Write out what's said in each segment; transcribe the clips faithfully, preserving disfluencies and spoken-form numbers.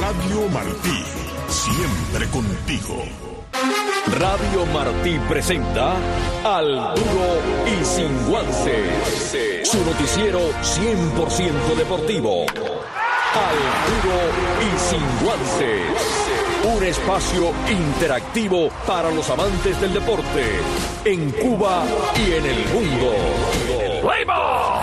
Radio Martí, siempre contigo. Radio Martí presenta Al Duro y Sin Guantes, su noticiero cien por ciento deportivo. Al Duro y Sin Guantes, un espacio interactivo para los amantes del deporte en Cuba y en el mundo. ¡Play-ball!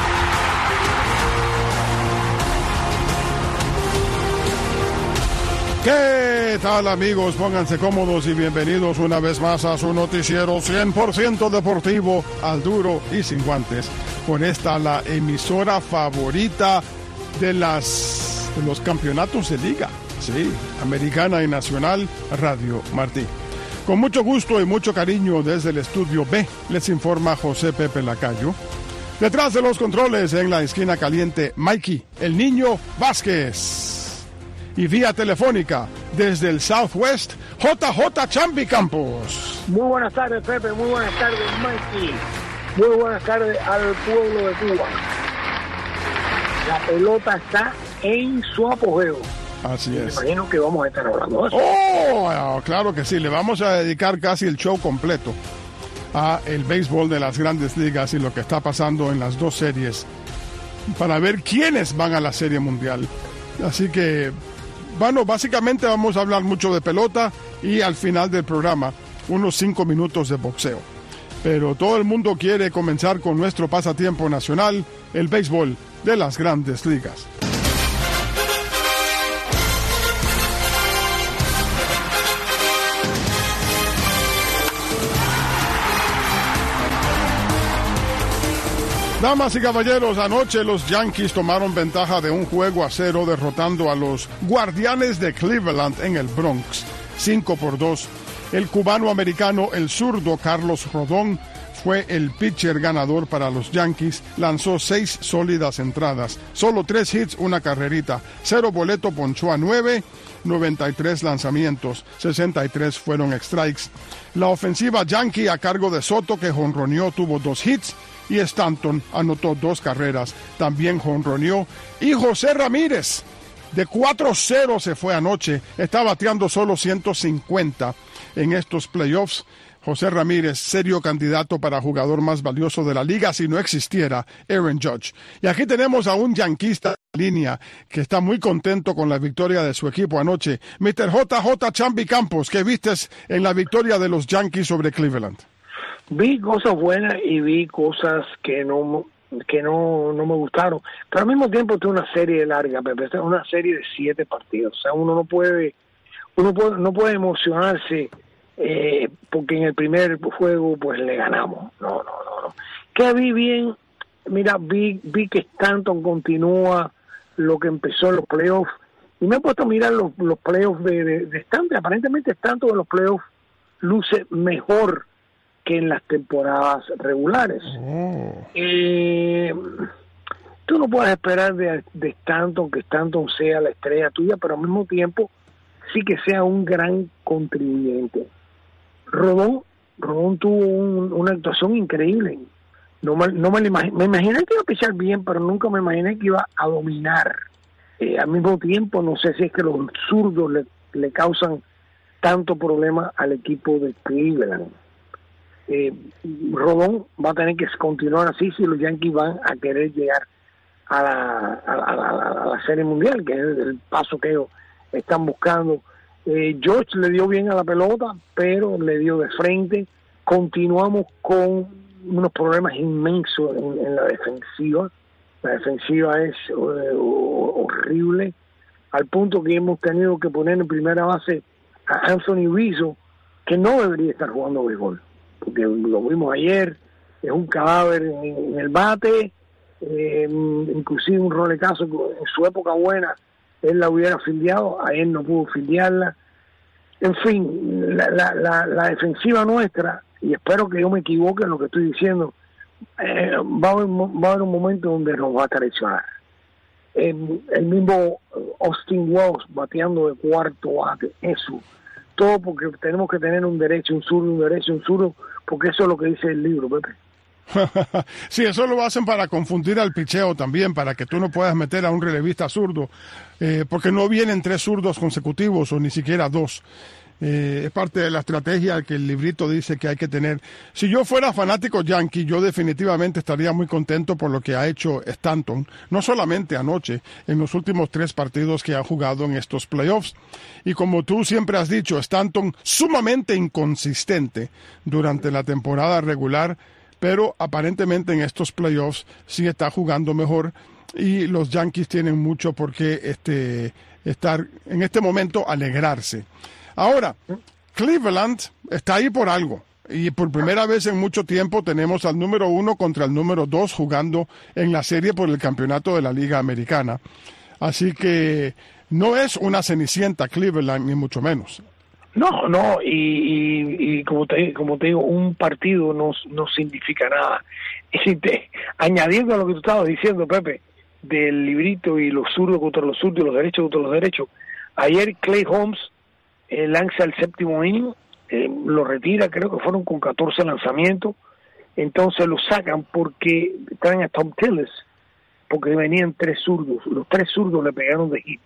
¿Qué tal, amigos? Pónganse cómodos y bienvenidos una vez más a su noticiero cien por ciento deportivo, Al Duro y Sin Guantes. Con esta, la emisora favorita de las de los campeonatos de liga, sí, americana y nacional, Radio Martí. Con mucho gusto y mucho cariño desde el estudio B, les informa José Pepe Lacayo. Detrás de los controles, en la esquina caliente, Mikey, el niño Vázquez. Y vía telefónica, desde el Southwest, J J Chambi Campos. Muy buenas tardes, Pepe. Muy buenas tardes, Mikey. Muy buenas tardes al pueblo de Cuba. La pelota está en su apogeo. Así es. Me imagino que vamos a estar hablando de eso. Oh, claro que sí. Le vamos a dedicar casi el show completo a el béisbol de las Grandes Ligas y lo que está pasando en las dos series para ver quiénes van a la Serie Mundial. Así que, bueno, básicamente vamos a hablar mucho de pelota y al final del programa unos cinco minutos de boxeo. Pero todo el mundo quiere comenzar con nuestro pasatiempo nacional, el béisbol de las Grandes Ligas. Damas y caballeros, anoche los Yankees tomaron ventaja de un juego a cero derrotando a los Guardianes de Cleveland en el Bronx, cinco por dos. El cubano-americano, el zurdo Carlos Rodón, fue el pitcher ganador para los Yankees, lanzó seis sólidas entradas, solo tres hits, una carrerita, cero boleto, ponchó a nueve, noventa y tres lanzamientos, sesenta y tres fueron strikes. La ofensiva Yankee a cargo de Soto, que jonroneó, tuvo dos hits, y Stanton anotó dos carreras, también jonroneó, y José Ramírez, de cuatro cero se fue anoche, está bateando solo ciento cincuenta en estos playoffs. José Ramírez, serio candidato para jugador más valioso de la liga si no existiera Aaron Judge. Y aquí tenemos a un yanquista en línea que está muy contento con la victoria de su equipo anoche. mister J J Chambi Campos, ¿qué vistes en la victoria de los Yankees sobre Cleveland? Vi cosas buenas y vi cosas que no que no, no me gustaron. Pero al mismo tiempo es una serie larga, Pepe. Esta es una serie de siete partidos. O sea, uno no puede, uno puede, no puede emocionarse eh, porque en el primer juego pues le ganamos. No, no, no, no. Que vi bien, mira, vi, vi que Stanton continúa lo que empezó en los playoffs. Y me he puesto a mirar los, los playoffs de, de, de Stanton. Aparentemente Stanton en los playoffs luce mejor que en las temporadas regulares. Oh. Eh, tú no puedes esperar de, de Stanton que Stanton sea la estrella tuya, pero al mismo tiempo sí que sea un gran contribuyente. Rodón, Rodón tuvo un, una actuación increíble. No me, no me, lo imag- me imaginé que iba a pichar bien, pero nunca me imaginé que iba a dominar. Eh, al mismo tiempo, no sé si es que los zurdos le, le causan tanto problema al equipo de Cleveland. Eh, Rodón va a tener que continuar así si los Yankees van a querer llegar a la, a la, a la, a la Serie Mundial, que es el paso que ellos están buscando. eh, George le dio bien a la pelota, pero le dio de frente. Continuamos con unos problemas inmensos en, en la defensiva. La defensiva es eh, horrible, al punto que hemos tenido que poner en primera base a Anthony Rizzo, que no debería estar jugando béisbol, porque lo vimos ayer, es un cadáver en, en el bate, eh, inclusive un roletazo en su época buena, él la hubiera fildeado, a él no pudo fildearla. En fin, la, la, la, la defensiva nuestra, y espero que yo me equivoque en lo que estoy diciendo, eh, va, a haber, va a haber un momento donde nos va a traicionar. Eh, el mismo Austin Wells bateando de cuarto bate, eso, todo porque tenemos que tener un derecho, un zurdo, un derecho, un zurdo, porque eso es lo que dice el libro, Pepe. Sí, eso lo hacen para confundir al picheo también, para que tú no puedas meter a un relevista zurdo, eh, porque no vienen tres zurdos consecutivos o ni siquiera dos. Eh, es parte de la estrategia que el librito dice que hay que tener. Si yo fuera fanático yankee, yo definitivamente estaría muy contento por lo que ha hecho Stanton, no solamente anoche, en los últimos tres partidos que ha jugado en estos playoffs. Y como tú siempre has dicho, Stanton sumamente inconsistente durante la temporada regular, pero aparentemente en estos playoffs sí está jugando mejor y los Yankees tienen mucho por qué este, estar en este momento alegrarse. Ahora, Cleveland está ahí por algo y por primera vez en mucho tiempo tenemos al número uno contra el número dos jugando en la serie por el campeonato de la Liga Americana. Así que no es una cenicienta Cleveland, ni mucho menos. No, no, y, y, y como te como te digo, un partido no, no significa nada. Y te, añadiendo a lo que tú estabas diciendo, Pepe, del librito y los zurdos contra los zurdos y los derechos contra los derechos, ayer Clay Holmes eh, lanza el séptimo inning, eh, lo retira, creo que fueron con catorce lanzamientos, entonces lo sacan porque traen a Tom Tillis, porque venían tres zurdos, los tres zurdos le pegaron de hit.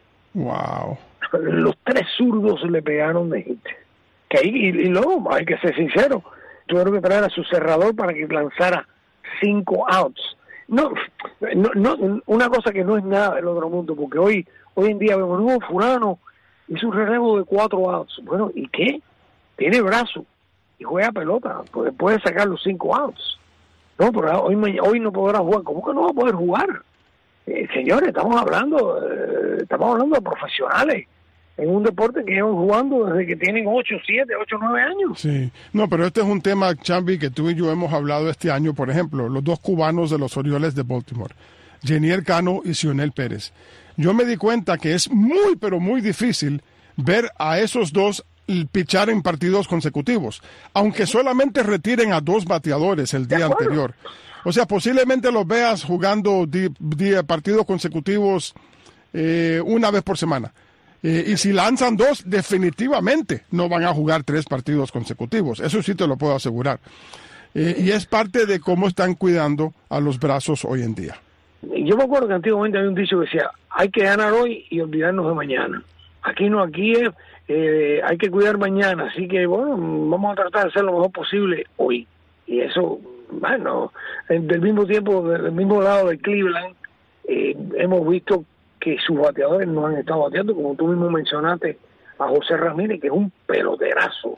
Wow. Los tres zurdos le pegaron de hit. Que ahí, y, y luego, hay que ser sincero, tuvieron que traer a su cerrador para que lanzara cinco outs. No, no, no, una cosa que no es nada del otro mundo, porque hoy hoy en día vemos, no, fulano hizo un relevo de cuatro outs. Bueno, ¿y qué? Tiene brazo y juega pelota, puede, puede sacar los cinco outs. No, pero hoy, hoy no podrá jugar. ¿Cómo que no va a poder jugar? Eh, señores, estamos hablando, eh, estamos hablando de profesionales en un deporte que llevan jugando desde que tienen ocho, siete, ocho, nueve años. Sí, no, pero este es un tema, Chambi, que tú y yo hemos hablado este año, por ejemplo, los dos cubanos de los Orioles de Baltimore, Jenier Cano y Cionel Pérez. Yo me di cuenta que es muy, pero muy difícil ver a esos dos pichar en partidos consecutivos, aunque solamente retiren a dos bateadores el día anterior. O sea, posiblemente los veas jugando di, di, partidos consecutivos eh, una vez por semana. Eh, y si lanzan dos, definitivamente no van a jugar tres partidos consecutivos. Eso sí te lo puedo asegurar. Eh, y es parte de cómo están cuidando a los brazos hoy en día. Yo me acuerdo que antiguamente había un dicho que decía, hay que ganar hoy y olvidarnos de mañana. Aquí no, aquí es, eh, hay que cuidar mañana. Así que, bueno, vamos a tratar de hacer lo mejor posible hoy. Y eso, bueno, del mismo tiempo, del mismo lado de Cleveland, eh, hemos visto que sus bateadores no han estado bateando, como tú mismo mencionaste, a José Ramírez, que es un peloterazo,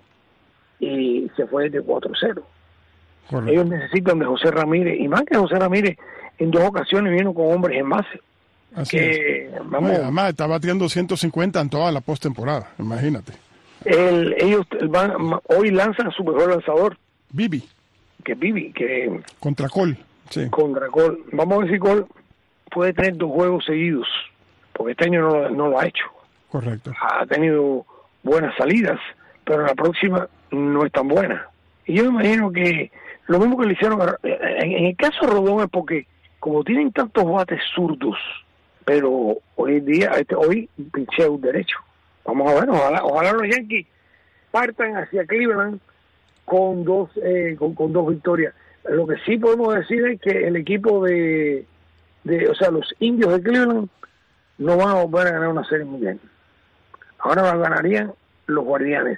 y se fue de cuatro cero. Correcto. Ellos necesitan de José Ramírez, y más que José Ramírez, en dos ocasiones vino con hombres en base. Así que, es. Vamos, no, además está batiendo ciento cincuenta en toda la postemporada, imagínate. El, ellos van, hoy lanzan a su mejor lanzador. Bibi. Que Bibi, que... Contra Cole, sí. Contra Cole. Vamos a ver si Cole puede tener dos juegos seguidos, porque este año no, no lo ha hecho. Correcto. Ha tenido buenas salidas, pero la próxima no es tan buena. Y yo me imagino que lo mismo que le hicieron a, en, en el caso de Rodón es porque como tienen tantos bates zurdos, pero hoy en día, este, hoy pinché un derecho. Vamos a ver, ojalá, ojalá los Yankees partan hacia Cleveland con dos, eh, con, con dos victorias. Lo que sí podemos decir es que el equipo de, de, o sea, los indios de Cleveland no van a volver a ganar una serie mundial. Ahora la ganarían los guardianes.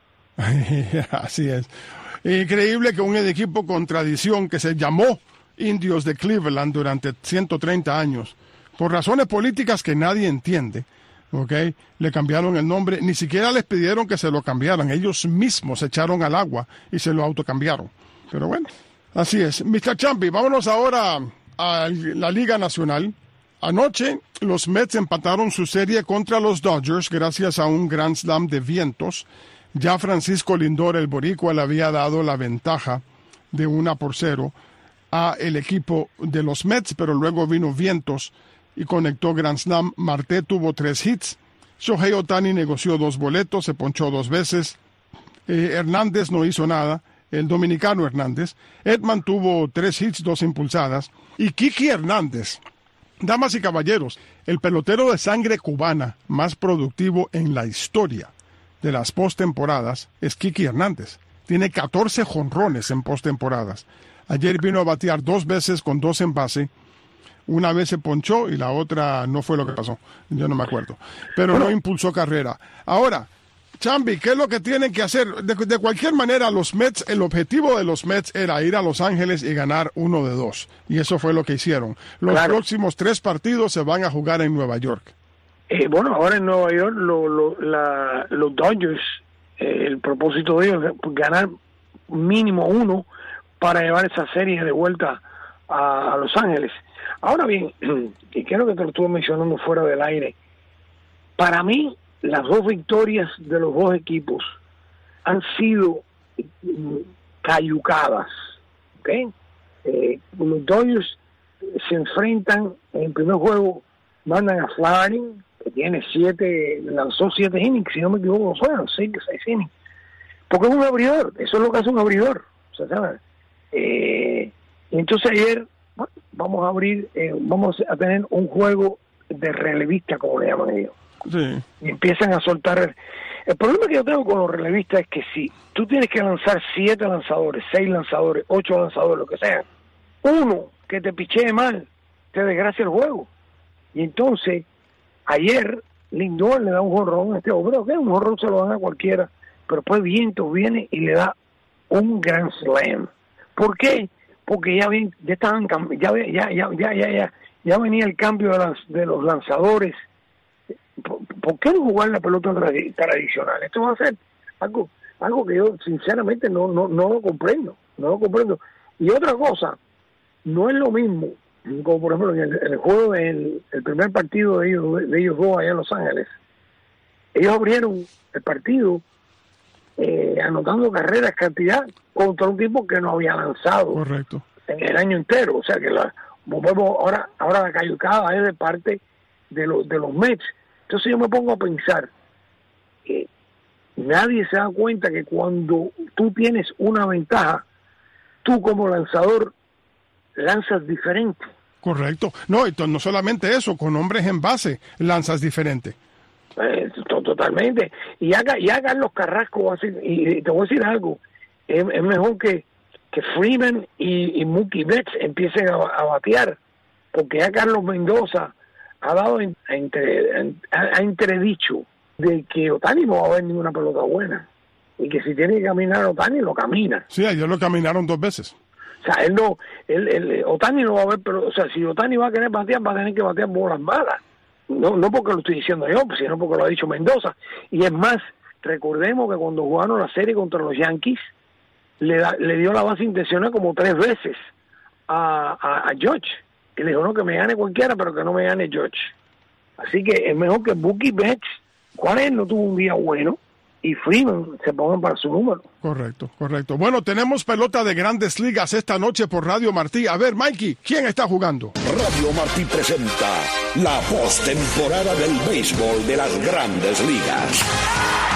Así es. Increíble que un equipo con tradición que se llamó Indios de Cleveland durante ciento treinta años, por razones políticas que nadie entiende, ¿okay?, le cambiaron el nombre. Ni siquiera les pidieron que se lo cambiaran. Ellos mismos se echaron al agua y se lo autocambiaron. Pero bueno, así es. mister Champi, vámonos ahora a la Liga Nacional. Anoche los Mets empataron su serie contra los Dodgers gracias a un Grand Slam de vientos. Ya Francisco Lindor, el boricua, le había dado la ventaja de una por cero a el equipo de los Mets, pero luego vino vientos y conectó Grand Slam. Marte tuvo tres hits. Shohei Ohtani negoció dos boletos, se ponchó dos veces. Eh, Hernández no hizo nada, el dominicano Hernández. Edman tuvo tres hits, dos impulsadas. Y Kiki Hernández, damas y caballeros, el pelotero de sangre cubana más productivo en la historia de las postemporadas es Kiki Hernández. Tiene catorce jonrones en postemporadas. Ayer vino a batear dos veces con dos en base. Una vez se ponchó y la otra no fue lo que pasó. Yo no me acuerdo. Pero no impulsó carrera. Ahora, Chambi, ¿qué es lo que tienen que hacer? De, de cualquier manera, los Mets, el objetivo de los Mets era ir a Los Ángeles y ganar uno de dos. Y eso fue lo que hicieron. Los claro. próximos tres partidos se van a jugar en Nueva York. Eh, bueno, ahora en Nueva York lo, lo, la, los Dodgers, eh, el propósito de ellos es ganar mínimo uno para llevar esa serie de vuelta a, a Los Ángeles. Ahora bien, y creo que te lo estuve mencionando fuera del aire, para mí las dos victorias de los dos equipos han sido cayucadas, ¿ok? Eh, los Dodgers se enfrentan en el primer juego, mandan a Flaherty, que tiene siete, lanzó siete innings, si no me equivoco, fueron seis, seis innings, porque es un abridor, eso es lo que hace un abridor, o sea, ¿sabes? Eh, entonces ayer, bueno, vamos a abrir, eh, vamos a tener un juego de relevista, como le llaman ellos. Sí. Y empiezan a soltar. El, el problema que yo tengo con los relevistas es que si tú tienes que lanzar siete lanzadores, seis lanzadores, ocho lanzadores, lo que sea, uno que te pichee mal, te desgracia el juego. Y entonces, ayer, Lindor le da un jonrón a este hombre, ok, un jonrón se lo dan a cualquiera, pero después Vientos viene y le da un grand slam. ¿Por qué? Porque ya bien, ya estaban ya ya ya ya ya ya, ya venía el cambio de, las, de los lanzadores. ¿Por, ¿Por qué no jugar la pelota trad- tradicional? Esto va a ser algo algo que yo sinceramente no no no lo comprendo, no lo comprendo. Y otra cosa, no es lo mismo, como por ejemplo en el, en el juego del el primer partido de ellos de ellos dos allá en Los Ángeles. Ellos abrieron el partido eh, anotando carreras cantidad contra un tipo que no había lanzado. Correcto. En el año entero, o sea que la volvemos ahora ahora la cayucada es de parte de los de los Mets. Entonces yo me pongo a pensar que nadie se da cuenta que cuando tú tienes una ventaja, tú como lanzador lanzas diferente. Correcto. No, y no solamente eso, con hombres en base lanzas diferente. Eh, totalmente. Y ya, ya Carlos Carrasco va a ser, y te voy a decir algo, es, es mejor que, que Freeman y, y Mookie Betts empiecen a, a batear, porque ya Carlos Mendoza ha dado en, a entre, en, ha, ha entredicho de que Ohtani no va a ver ninguna pelota buena, y que si tiene que caminar Ohtani, lo camina. Sí, ayer lo caminaron dos veces. O sea, él no, él, él, Ohtani no va a ver, pero, o sea, si Ohtani va a querer batear, va a tener que batear bolas malas. No, no porque lo estoy diciendo yo, sino porque lo ha dicho Mendoza. Y es más, recordemos que cuando jugaron la serie contra los Yankees, le, da, le dio la base intencional como tres veces a, a, a George. Y le dijo, no, que me gane cualquiera, pero que no me gane George. Así que es mejor que Mookie Betts, Juárez no tuvo un día bueno, y Freeman se pongan para su número. Correcto, correcto. Bueno, tenemos pelota de Grandes Ligas esta noche por Radio Martí. A ver, Mikey, ¿quién está jugando? Radio Martí presenta la postemporada del béisbol de las Grandes Ligas.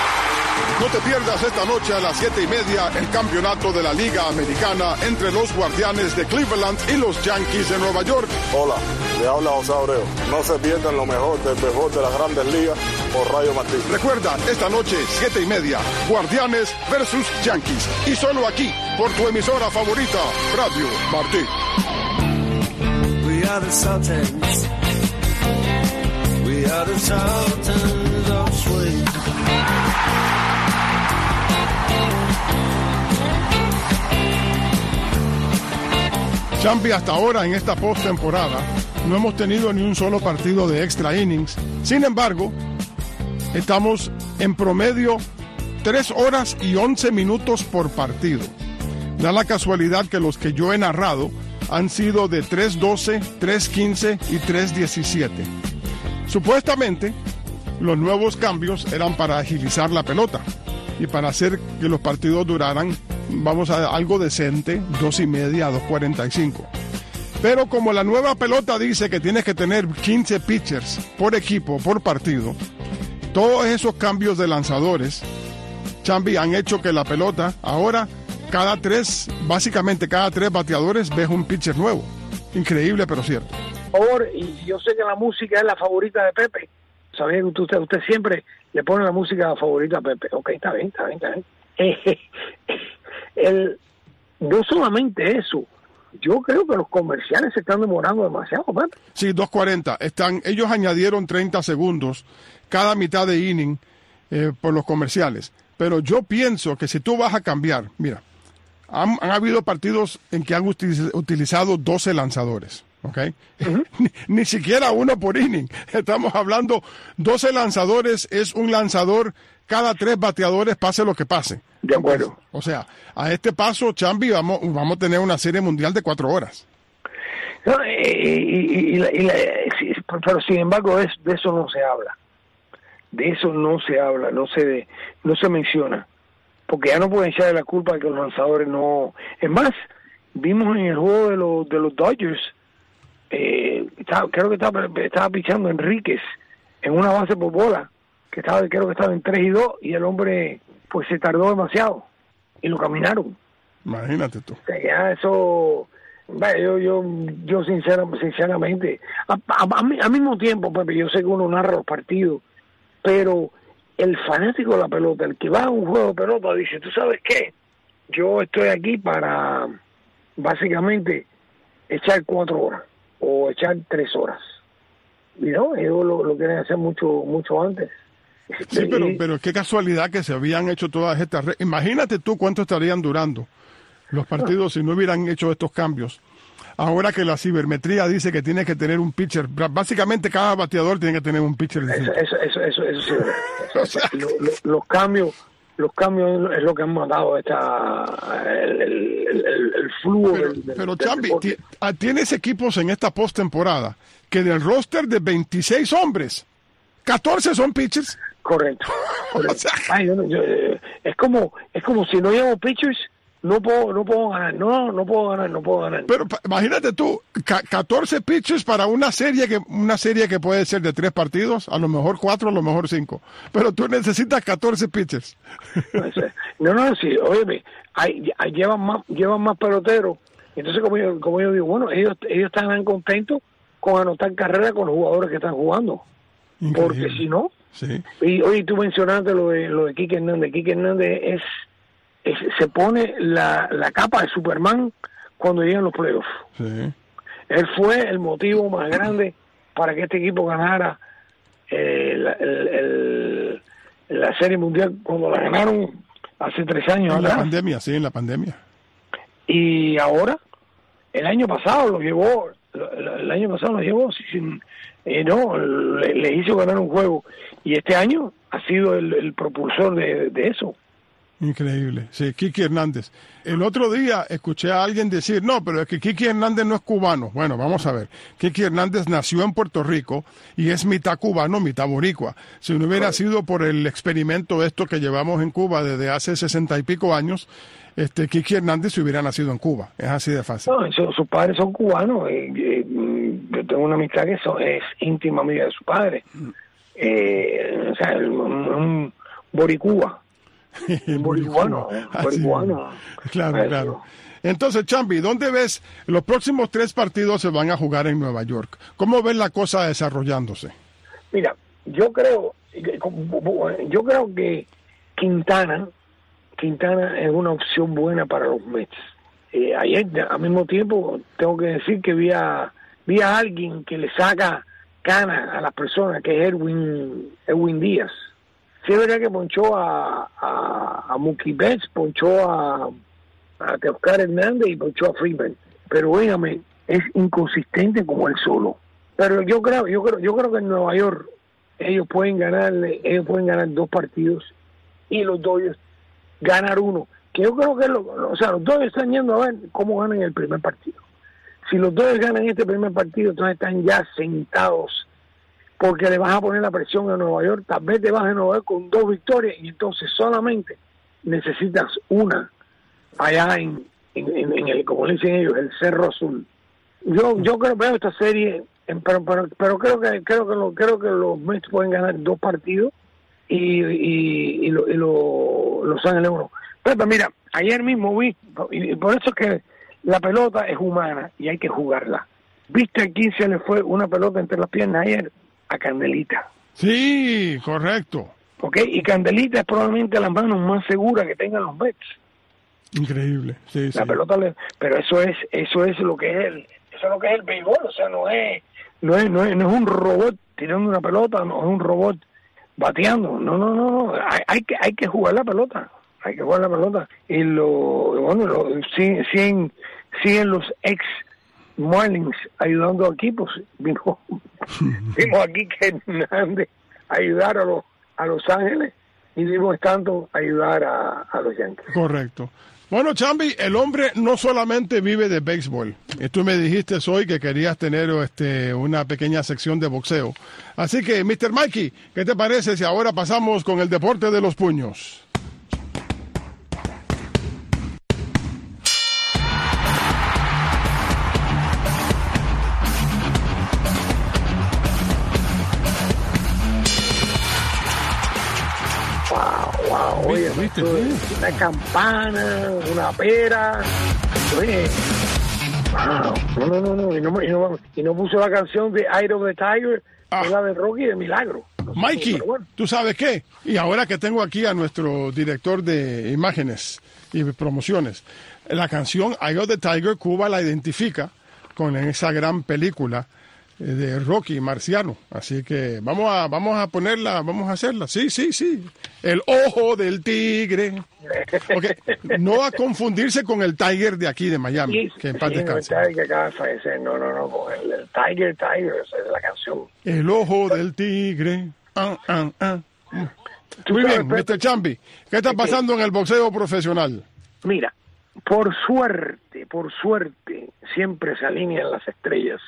No te pierdas esta noche a las siete y media el campeonato de la Liga Americana entre los Guardianes de Cleveland y los Yankees de Nueva York. Hola, le habla José Abreu. No se pierdan lo mejor del béisbol de las Grandes Ligas por Radio Martí. Recuerda, esta noche, siete y media, Guardianes versus Yankees. Y solo aquí, por tu emisora favorita, Radio Martí. We are the Sultans. We are the Sultans of Swing. Champi, hasta ahora en esta postemporada no hemos tenido ni un solo partido de extra innings. Sin embargo, estamos en promedio tres horas y once minutos por partido. Da la casualidad que los que yo he narrado han sido de tres doce, tres quince y tres diecisiete. Supuestamente, los nuevos cambios eran para agilizar la pelota y para hacer que los partidos duraran, vamos a algo decente, dos y media a dos cuarenta y cinco. Pero como la nueva pelota dice que tienes que tener quince pitchers por equipo, por partido, todos esos cambios de lanzadores, Chambi, han hecho que la pelota ahora, cada tres, básicamente cada tres bateadores, ves un pitcher nuevo. Increíble, pero cierto. Por favor, y yo sé que la música es la favorita de Pepe. Sabía que usted, usted siempre le pone la música favorita a Pepe. Ok, está bien, está bien, está bien. El, no solamente eso, yo creo que los comerciales se están demorando demasiado, ¿verdad? Sí, dos cuarenta. Están, ellos añadieron treinta segundos cada mitad de inning eh, por los comerciales. Pero yo pienso que si tú vas a cambiar, mira, han, han habido partidos en que han utiliz- utilizado doce lanzadores, ¿ok? Uh-huh. ni, ni siquiera uno por inning. Estamos hablando, doce lanzadores es un lanzador cada tres bateadores, pase lo que pase. De acuerdo. Entonces, o sea, a este paso, Chambi, vamos, vamos a tener una serie mundial de cuatro horas. No, y, y, y, la, y la, pero sin embargo, es, de eso no se habla. De eso no se habla, no se no se menciona. Porque ya no pueden echarle la culpa de que los lanzadores no... Es más, vimos en el juego de los, de los Dodgers, eh, estaba, creo que estaba, estaba pichando Enríquez en una base por bola, que estaba creo que estaba en tres y dos, y el hombre pues se tardó demasiado y lo caminaron. Imagínate tú. O sea, ya eso, vaya, yo yo yo sincera, sinceramente, a, a, a, al mismo tiempo, Pepe, yo sé que uno narra los partidos, pero el fanático de la pelota, el que va a un juego de pelota, dice, ¿tú sabes qué? Yo estoy aquí para básicamente echar cuatro horas o echar tres horas. Y no, ellos lo, lo quieren hacer mucho mucho antes. Sí, pero, pero qué casualidad que se habían hecho todas estas... Re- Imagínate tú cuánto estarían durando los partidos si no hubieran hecho estos cambios. Ahora que la cibermetría dice que tiene que tener un pitcher, básicamente cada bateador tiene que tener un pitcher. Eso, eso, eso, eso, eso, sí, eso, o sea, lo, lo, los cambios, los cambios es lo que han matado esta el, el, el, el flujo. Pero, del, pero del Chambi, deporte. tienes equipos en esta postemporada que del roster de veintiséis hombres, catorce son pitchers. Correcto. correcto. O sea, Ay, yo, yo, es como es como si no llevo pitchers. No puedo, no puedo ganar, no, no puedo ganar, no puedo ganar. Pero pa, imagínate tú, ca- catorce pitchers para una serie que una serie que puede ser de tres partidos, a lo mejor cuatro, a lo mejor cinco. Pero tú necesitas catorce pitchers. No, no, sí, óyeme, hay, hay, llevan más, llevan más peloteros. Entonces, como yo, como yo digo, bueno, ellos, ellos están contentos con anotar carrera con los jugadores que están jugando. Increíble. Porque si no, sí. Y hoy tú mencionaste lo de lo de Quique Hernández. Quique Hernández es se pone la, la capa de Superman cuando llegan los playoffs. Sí. Él fue el motivo más grande para que este equipo ganara eh, la, el, el, la Serie Mundial cuando la ganaron hace tres años. En atrás. la pandemia, sí, en la pandemia. Y ahora, el año pasado lo llevó, el año pasado lo llevó, sin, eh, no, le, le hizo ganar un juego. Y este año ha sido el, el propulsor de, de eso. Increíble, sí, Kiki Hernández. El otro día escuché a alguien decir, no, pero es que Kiki Hernández no es cubano. Bueno, vamos a ver. Kiki Hernández nació en Puerto Rico y es mitad cubano, mitad boricua. Si no hubiera sido por el experimento esto que llevamos en Cuba desde hace sesenta y pico años, este Kiki Hernández hubiera nacido en Cuba. Es así de fácil. No, su, sus padres son cubanos. Eh, eh, yo tengo una amistad que eso es íntima amiga de su padre. Eh, o sea, un, un boricúa. Boricuano, boricuano. Claro, Eso. claro. Entonces, Chambi, ¿dónde ves los próximos tres partidos se van a jugar en Nueva York? ¿Cómo ves la cosa desarrollándose? Mira, yo creo, yo creo que Quintana, Quintana es una opción buena para los Mets. Eh, ayer, al mismo tiempo, tengo que decir que vi a, vi a alguien que le saca cana a las personas, que es Edwin, Edwin Díaz. Sí es verdad que ponchó a, a, a Mookie Betts, ponchó a, a Teoscar Hernández y ponchó a Freeman. Pero óigame, es inconsistente como él solo. Pero yo creo, yo creo, yo creo que en Nueva York ellos pueden ganar, ellos pueden ganar dos partidos y los Dodgers ganar uno. Que yo creo que lo, o sea, los Dodgers están yendo a ver cómo ganan el primer partido. Si los Dodgers ganan este primer partido, entonces están ya sentados. Porque le vas a poner la presión a Nueva York, tal vez te vas a Nueva York con dos victorias y entonces solamente necesitas una allá en, en, en, en el, como le dicen ellos, el Cerro Azul. Yo yo creo veo esta serie, pero, pero, pero creo que creo que lo, creo que los Mets pueden ganar dos partidos y y, y, lo, y lo, Los Ángeles uno. Pero mira, ayer mismo vi, y por eso es que la pelota es humana y hay que jugarla. ¿Viste a quién se le fue una pelota entre las piernas ayer? A Candelita. Sí, correcto. ¿Ok? Y Candelita es probablemente la mano más segura que tengan los Mets. Increíble, sí, La sí. pelota, le, pero eso es eso es lo que es el, eso es lo que es el béisbol, o sea, no es no es no es, no es un robot tirando una pelota, no es un robot bateando, no, no, no, no. Hay, hay que hay que jugar la pelota, hay que jugar la pelota y lo bueno, lo, siguen siguen siguen los ex Marlins ayudando aquí, pues vimos vimos aquí que Hernández ayudar a los a Los Ángeles y vimos Stanton ayudar a, a los Yankees. Correcto. Bueno, Chambi, el hombre no solamente vive de béisbol. Y tú me dijiste hoy que querías tener este, una pequeña sección de boxeo. Así que, mister Mikey, ¿qué te parece si ahora pasamos con el deporte de los puños? Wow, oye, ¿Viste? esto es una campana, una pera, oye, wow, no, no, no, no, y no, y no, y no puso la canción de Eye of the Tiger, Ah. que es la de Rocky de Milagro. No sé, Mikey, pero bueno. ¿tú sabes qué? Y ahora que tengo aquí a nuestro director de imágenes y promociones, la canción Eye of the Tiger, Cuba la identifica con esa gran película eh, de Rocky Marciano. Así que vamos a vamos a ponerla, vamos a hacerla. Sí, sí, sí. El ojo del tigre. Okay. No a confundirse con el Tiger de aquí de Miami, Sí, que en paz sí, no, el descanse. Tiger que acaba de fallecer, no, no, no, con el, el Tiger, Tiger, esa es la canción. El ojo del tigre. Ah, ah, ah. Tú Muy sabes, bien, Pepe, mister Chambi, ¿qué está pasando en el boxeo profesional? Mira, por suerte, por suerte, siempre se alinean las estrellas.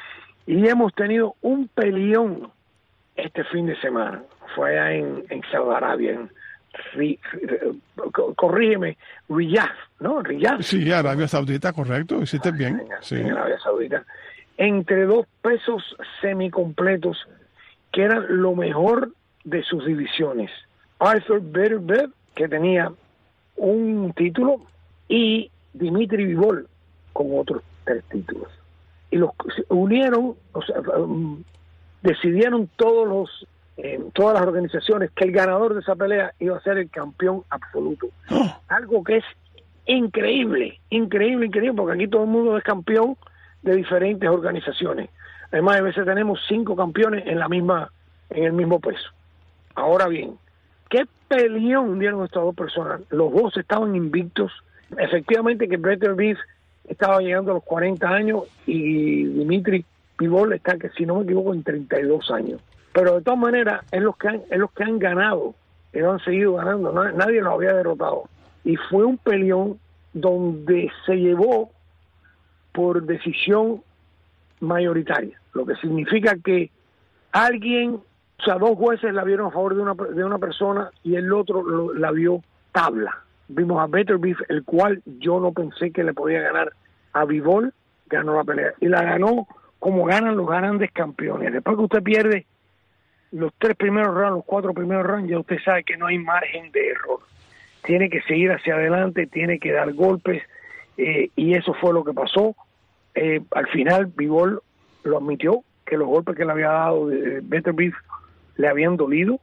Y hemos tenido un peleón este fin de semana. Fue allá en, en Saudi Arabia, en Ri- Ri- corrígeme, Riyadh, ¿no? Riyadh. Sí, Arabia Saudita, correcto, hiciste bien. En, Sí. en Arabia Saudita. Entre dos pesos semicompletos que eran lo mejor de sus divisiones. Arthur Beterbiev, que tenía un título, y Dimitri Bivol con otros tres títulos. Y los se unieron, o sea, um, decidieron todos los, eh, todas las organizaciones que el ganador de esa pelea iba a ser el campeón absoluto. Oh, Algo que es increíble, increíble, increíble, porque aquí todo el mundo es campeón de diferentes organizaciones. Además, a veces tenemos cinco campeones en la misma, en el mismo peso. Ahora bien, ¿qué peleón dieron estas dos personas? Los dos estaban invictos. Efectivamente que Beterbiev estaba llegando a los cuarenta años y Dimitri Bivol está, que si no me equivoco, en treinta y dos años. Pero de todas maneras, es los que han, es los que han ganado, ellos han seguido ganando, nadie, nadie los había derrotado. Y fue un peleón donde se llevó por decisión mayoritaria, lo que significa que alguien, o sea, dos jueces la vieron a favor de una, de una persona y el otro lo, la vio tabla. Vimos a Beterbiev, el cual yo no pensé que le podía ganar a Bivol, ganó la pelea. Y la ganó como ganan los grandes campeones. Después que usted pierde los tres primeros rounds, los cuatro primeros rounds, ya usted sabe que no hay margen de error. Tiene que seguir hacia adelante, tiene que dar golpes, eh, y eso fue lo que pasó. Eh, al final, Bivol lo admitió, que los golpes que le había dado de Beterbiev le habían dolido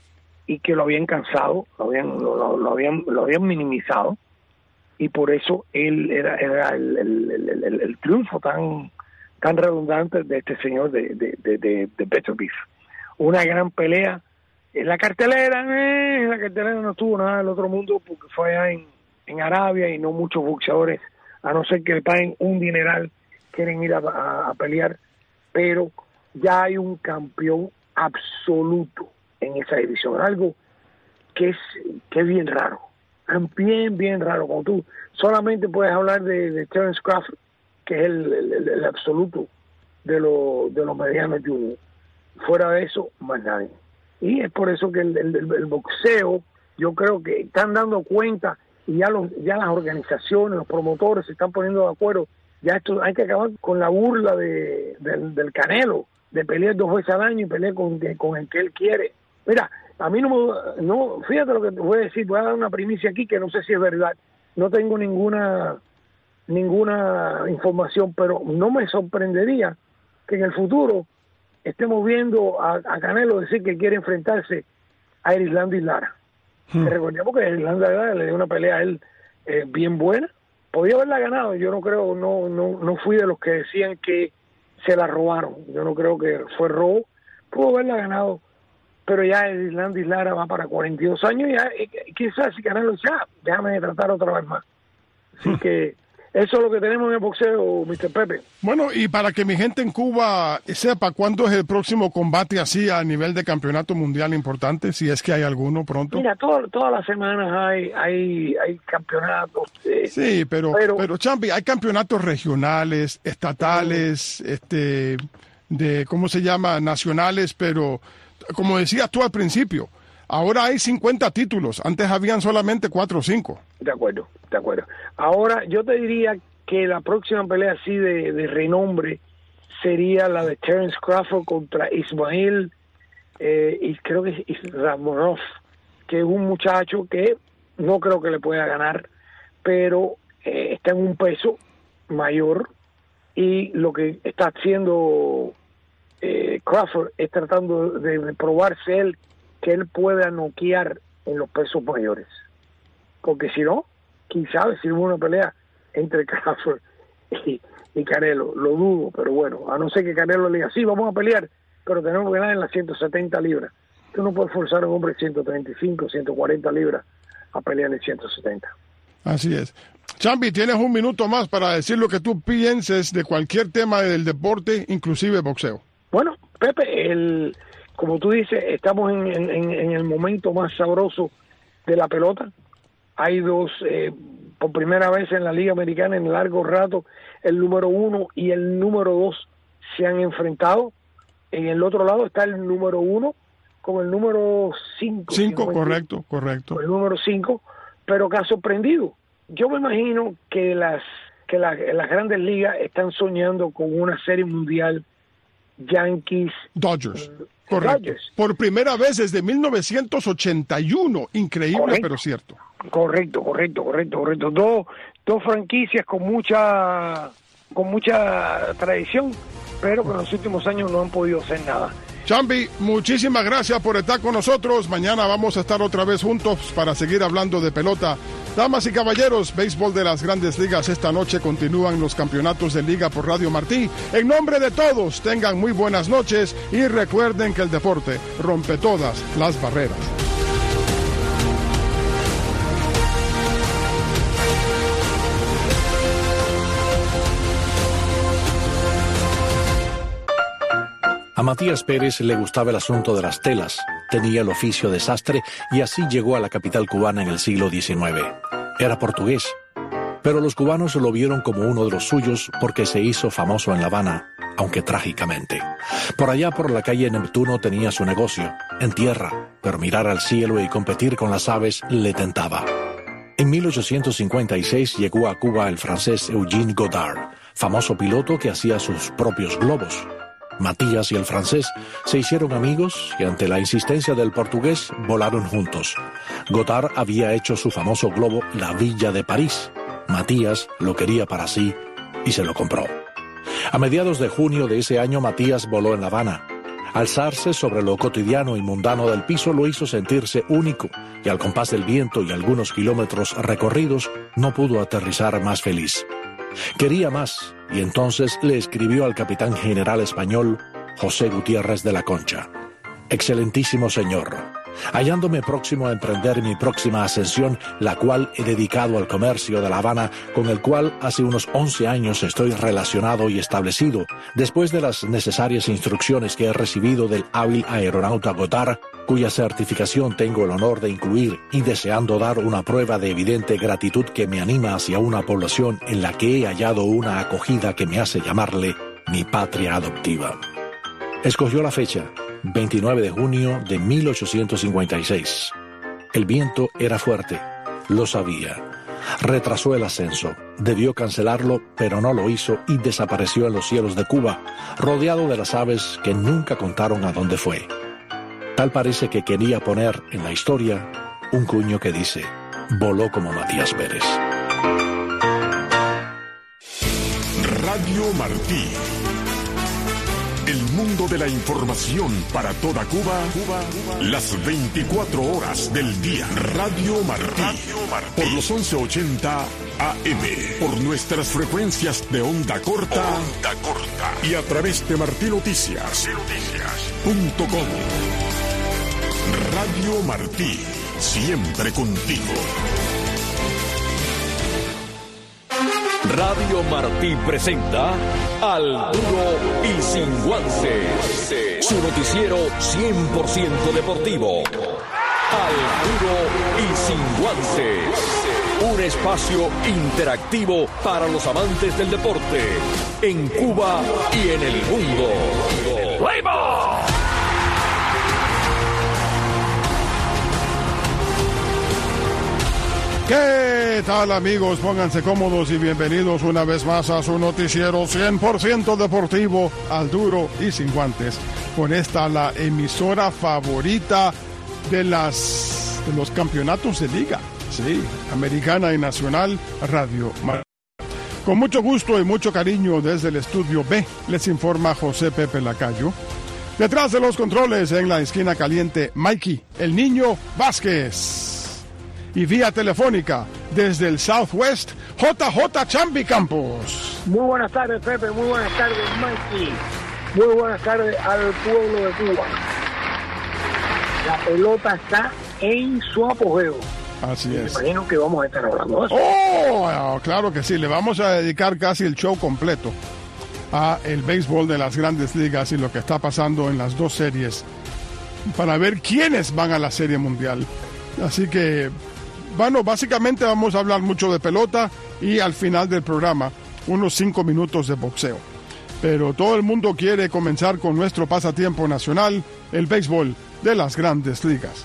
y que lo habían cansado, lo habían, lo, lo habían, lo habían minimizado, y por eso él era, era el, el, el, el, el triunfo tan tan redundante de este señor de, de, de, de, de Beterbiev. Una gran pelea. En la cartelera, eh, en la cartelera no estuvo nada del otro mundo porque fue allá en, en Arabia y no muchos boxeadores, a no ser que le paguen un dineral, quieren ir a, a, a pelear, pero ya hay un campeón absoluto en esa división, algo que es, que es bien raro, bien, bien raro. Como tú solamente puedes hablar de, de Terence Crawford, que es el, el, el absoluto de, lo, de los medianos juniors. Fuera de eso, más nadie. Y es por eso que el, el, el boxeo, yo creo que están dando cuenta, y ya los ya las organizaciones, los promotores se están poniendo de acuerdo. Ya esto hay que acabar con la burla de, del, del Canelo, de pelear dos veces al año y pelear con, con el que él quiere. Mira, a mí no me... No, fíjate lo que te voy a decir, voy a dar una primicia aquí que no sé si es verdad. No tengo ninguna ninguna información, pero no me sorprendería que en el futuro estemos viendo a, a Canelo decir que quiere enfrentarse a Erislandy Lara. Hmm. Recordemos que Erislandy Lara le dio una pelea a él eh, bien buena. Podía haberla ganado, yo no creo, no, no, no fui de los que decían que se la robaron. Yo no creo que fue robo. Pudo haberla ganado, pero ya el Landis Lara va para cuarenta y dos años y ya, quizás si Canelo ya, déjame tratar otra vez más. Así que eso es lo que tenemos en el boxeo, mister Pepe. Bueno, y para que mi gente en Cuba sepa cuándo es el próximo combate así a nivel de campeonato mundial importante, si es que hay alguno pronto. Mira, todo, todas las semanas hay hay, hay campeonatos. Eh, sí, pero, pero, pero Champi, hay campeonatos regionales, estatales, uh, este, de, ¿cómo se llama? Nacionales, pero como decías tú al principio, ahora hay cincuenta títulos, antes habían solamente cuatro o cinco. De acuerdo, de acuerdo. Ahora, yo te diría que la próxima pelea así de, de renombre sería la de Terence Crawford contra Ismail, eh, y creo que es Ramonov, que es un muchacho que no creo que le pueda ganar, pero eh, está en un peso mayor, y lo que está haciendo eh, Crawford es tratando de, de probarse él que él pueda noquear en los pesos mayores, porque si no, quién sabe si hubo una pelea entre Crawford y, y Canelo, lo dudo, pero bueno, a no ser que Canelo le diga, sí, vamos a pelear, pero tenemos que ganar en las ciento setenta libras. Tú no puedes forzar a un hombre de ciento treinta y cinco, ciento cuarenta libras a pelear en ciento setenta. Así es. Champi, tienes un minuto más para decir lo que tú pienses de cualquier tema del deporte, inclusive boxeo. Bueno, Pepe, el, como tú dices, estamos en, en, en el momento más sabroso de la pelota. Hay dos, eh, por primera vez en la Liga Americana en largo rato, el número uno y el número dos se han enfrentado. En el otro lado está el número uno con el número cinco. Cinco, correcto, correcto. Con el número cinco, pero que ha sorprendido. Yo me imagino que las que la, las grandes ligas están soñando con una serie mundial Yankees Dodgers. Eh, Correcto. Dodgers. Por primera vez desde mil novecientos ochenta y uno. Increíble, correcto, pero cierto. Correcto, correcto, correcto, correcto. Dos, dos franquicias con mucha, con mucha tradición, pero que en los últimos años no han podido hacer nada. Champi, muchísimas gracias por estar con nosotros. Mañana vamos a estar otra vez juntos para seguir hablando de pelota. Damas y caballeros, béisbol de las Grandes Ligas. Esta noche continúan los campeonatos de Liga por Radio Martí. En nombre de todos, tengan muy buenas noches y recuerden que el deporte rompe todas las barreras. A Matías Pérez le gustaba el asunto de las telas, tenía el oficio de sastre y así llegó a la capital cubana en el siglo diecinueve. Era portugués, pero los cubanos lo vieron como uno de los suyos porque se hizo famoso en La Habana, aunque trágicamente. Por allá por la calle Neptuno tenía su negocio, en tierra, pero mirar al cielo y competir con las aves le tentaba. En mil ochocientos cincuenta y seis llegó a Cuba el francés Eugene Goddard, famoso piloto que hacía sus propios globos. Matías y el francés se hicieron amigos y ante la insistencia del portugués volaron juntos. Goddard había hecho su famoso globo La Villa de París. Matías lo quería para sí y se lo compró. A mediados de junio de ese año Matías voló en La Habana. Alzarse sobre lo cotidiano y mundano del piso lo hizo sentirse único y al compás del viento y algunos kilómetros recorridos no pudo aterrizar más feliz. Quería más y entonces le escribió al capitán general español José Gutiérrez de la Concha. Excelentísimo señor, hallándome próximo a emprender mi próxima ascensión, la cual he dedicado al comercio de La Habana, con el cual hace unos once años estoy relacionado y establecido, después de las necesarias instrucciones que he recibido del hábil aeronauta Goddard, cuya certificación tengo el honor de incluir, y deseando dar una prueba de evidente gratitud que me anima hacia una población en la que he hallado una acogida que me hace llamarle mi patria adoptiva. Escogió la fecha, veintinueve de junio de mil ochocientos cincuenta y seis. El viento era fuerte, lo sabía. Retrasó el ascenso, debió cancelarlo, pero no lo hizo y desapareció en los cielos de Cuba, rodeado de las aves que nunca contaron a dónde fue. Tal parece que quería poner en la historia un cuño que dice, voló como Matías Pérez. Radio Martí. El mundo de la información para toda Cuba, Cuba, Cuba. Las veinticuatro horas del día. Radio Martí. Radio Martí. Por los once ochenta A M. Por nuestras frecuencias de onda corta. Onda corta. Y a través de Martí Noticias. Noticias punto com. Radio Martí. Siempre contigo. Radio Martí presenta Al Duro y Sin Guantes, su noticiero cien por ciento deportivo. Al Duro y Sin Guantes, un espacio interactivo para los amantes del deporte en Cuba y en el mundo. ¡Play ball! ¿Qué tal, amigos? Pónganse cómodos y bienvenidos una vez más a su noticiero cien por ciento deportivo, Al Duro y Sin Guantes. Con esta, la emisora favorita de las de los campeonatos de liga, sí, americana y nacional, Radio Martí. Con mucho gusto y mucho cariño desde el estudio B, les informa José Pepe Lacayo. Detrás de los controles, en la esquina caliente, Mikey, el niño Vázquez. Y vía telefónica, desde el Southwest, J J Chambi Campos. Muy buenas tardes, Pepe. Muy buenas tardes, Mikey. Muy buenas tardes al pueblo de Cuba. La pelota está en su apogeo. Así es. Me imagino que vamos a estar hablando de eso. Oh, claro que sí. Le vamos a dedicar casi el show completo a el béisbol de las grandes ligas y lo que está pasando en las dos series para ver quiénes van a la Serie Mundial. Así que, bueno, básicamente vamos a hablar mucho de pelota y al final del programa unos cinco minutos de boxeo. Pero todo el mundo quiere comenzar con nuestro pasatiempo nacional, el béisbol de las grandes ligas.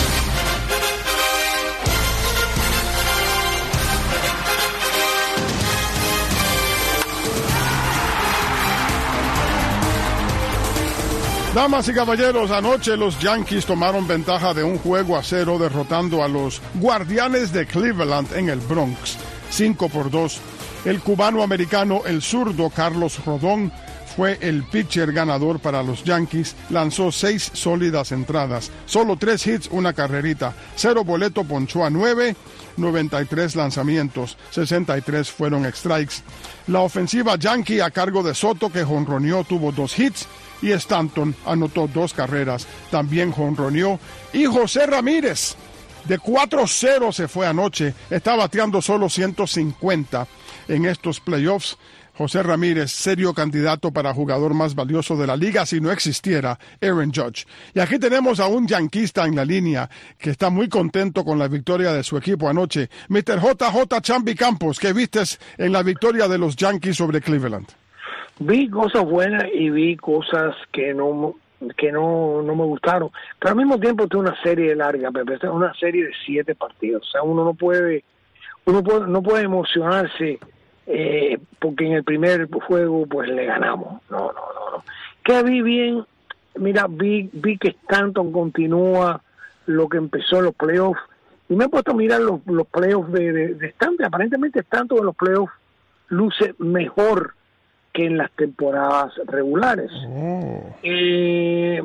Damas y caballeros, anoche los Yankees tomaron ventaja de un juego a cero derrotando a los Guardianes de Cleveland en el Bronx, cinco por dos. El cubano-americano, el zurdo Carlos Rodón, fue el pitcher ganador para los Yankees, lanzó seis sólidas entradas, solo tres hits, una carrerita, cero boleto, ponchó a nueve, noventa y tres lanzamientos, sesenta y tres fueron strikes. La ofensiva Yankee a cargo de Soto, que jonroneó, tuvo dos hits, y Stanton anotó dos carreras, también jonroneó. Y José Ramírez, de cuatro cero se fue anoche, está bateando solo ciento cincuenta en estos playoffs. José Ramírez, serio candidato para jugador más valioso de la liga si no existiera Aaron Judge. Y aquí tenemos a un yanquista en la línea que está muy contento con la victoria de su equipo anoche. mister J J Chambi Campos, ¿qué vistes en la victoria de los Yankees sobre Cleveland? Vi cosas buenas y vi cosas que no que no, no me gustaron, pero al mismo tiempo es una serie larga, Pepe, es una serie de siete partidos, o sea, uno no puede uno puede, no puede emocionarse eh, porque en el primer juego pues le ganamos, no, no, no, no. Que vi bien, mira, vi, vi que Stanton continúa lo que empezó en los playoffs, y me he puesto a mirar los, los playoffs de, de, de Stanton, aparentemente Stanton en los playoffs luce mejor que en las temporadas regulares. Oh. Eh,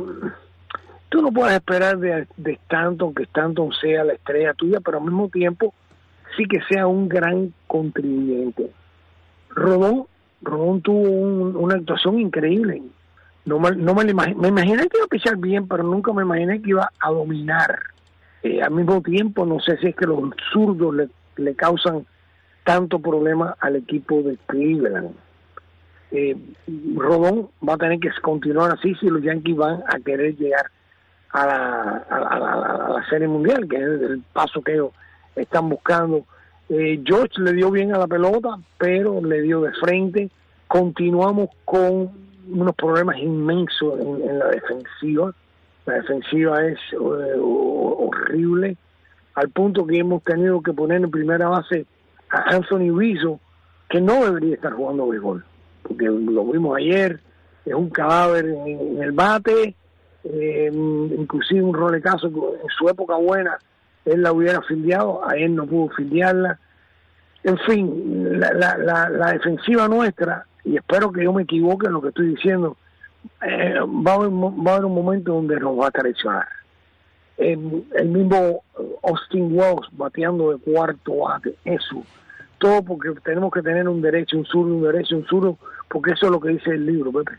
tú no puedes esperar de, de Stanton que Stanton sea la estrella tuya, pero al mismo tiempo sí que sea un gran contribuyente. Rodón, Rodón tuvo un, una actuación increíble. No me, no me, lo imag- me imaginé que iba a pisar bien, pero nunca me imaginé que iba a dominar. Eh, al mismo tiempo, no sé si es que los zurdos le, le causan tanto problema al equipo de Cleveland. Eh, Rodón va a tener que continuar así si los Yankees van a querer llegar a la, a la, a la, a la Serie Mundial, que es el paso que ellos están buscando. eh, George le dio bien a la pelota, pero le dio de frente. Continuamos con unos problemas inmensos en, en la defensiva. La defensiva es eh, horrible, al punto que hemos tenido que poner en primera base a Anthony Rizzo, que no debería estar jugando béisbol, porque lo vimos ayer, es un cadáver en, en el bate, eh, inclusive un rolecazo en su época buena, él la hubiera fildeado, a él no pudo fildearla. En fin, la, la, la, la defensiva nuestra, y espero que yo me equivoque en lo que estoy diciendo, eh, va, a haber, va a haber un momento donde nos va a traicionar. El, el mismo Austin Wells bateando de cuarto bate, eso. Todo porque tenemos que tener un derecho, un zurdo, un derecho, un zurdo, porque eso es lo que dice el libro, Pepe.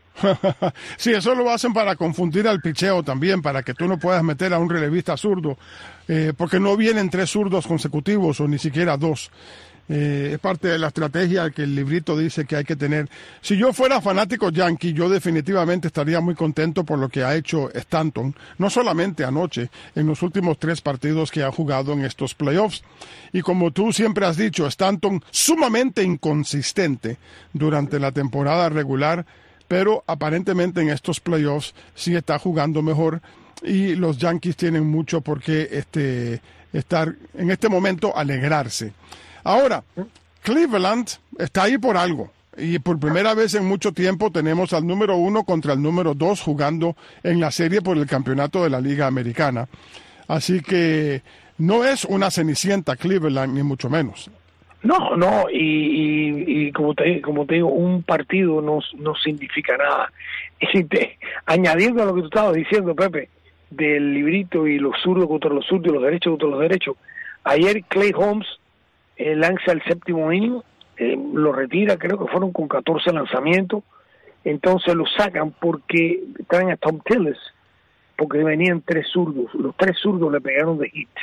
Sí, eso lo hacen para confundir al picheo también, para que tú no puedas meter a un relevista zurdo, eh, porque no vienen tres zurdos consecutivos o ni siquiera dos. Eh, es parte de la estrategia que el librito dice que hay que tener. Si yo fuera fanático yankee, yo definitivamente estaría muy contento por lo que ha hecho Stanton, no solamente anoche, en los últimos tres partidos que ha jugado en estos playoffs. Y como tú siempre has dicho, Stanton sumamente inconsistente durante la temporada regular, pero aparentemente en estos playoffs sí está jugando mejor y los Yankees tienen mucho por qué este, estar en este momento alegrarse. Ahora, Cleveland está ahí por algo y por primera vez en mucho tiempo tenemos al número uno contra el número dos jugando en la serie por el campeonato de la Liga Americana. Así que no es una cenicienta Cleveland, ni mucho menos. No, no, y, y, y como te como te digo, un partido no, no significa nada. Y te, añadiendo a lo que tú estabas diciendo, Pepe, del librito y los zurdos contra los zurdos y los derechos contra los derechos, ayer Clay Holmes eh, lanza el séptimo inning, eh, lo retira, creo que fueron con catorce lanzamientos, entonces lo sacan porque traen a Tom Tillis, porque venían tres zurdos, los tres zurdos le pegaron de hit.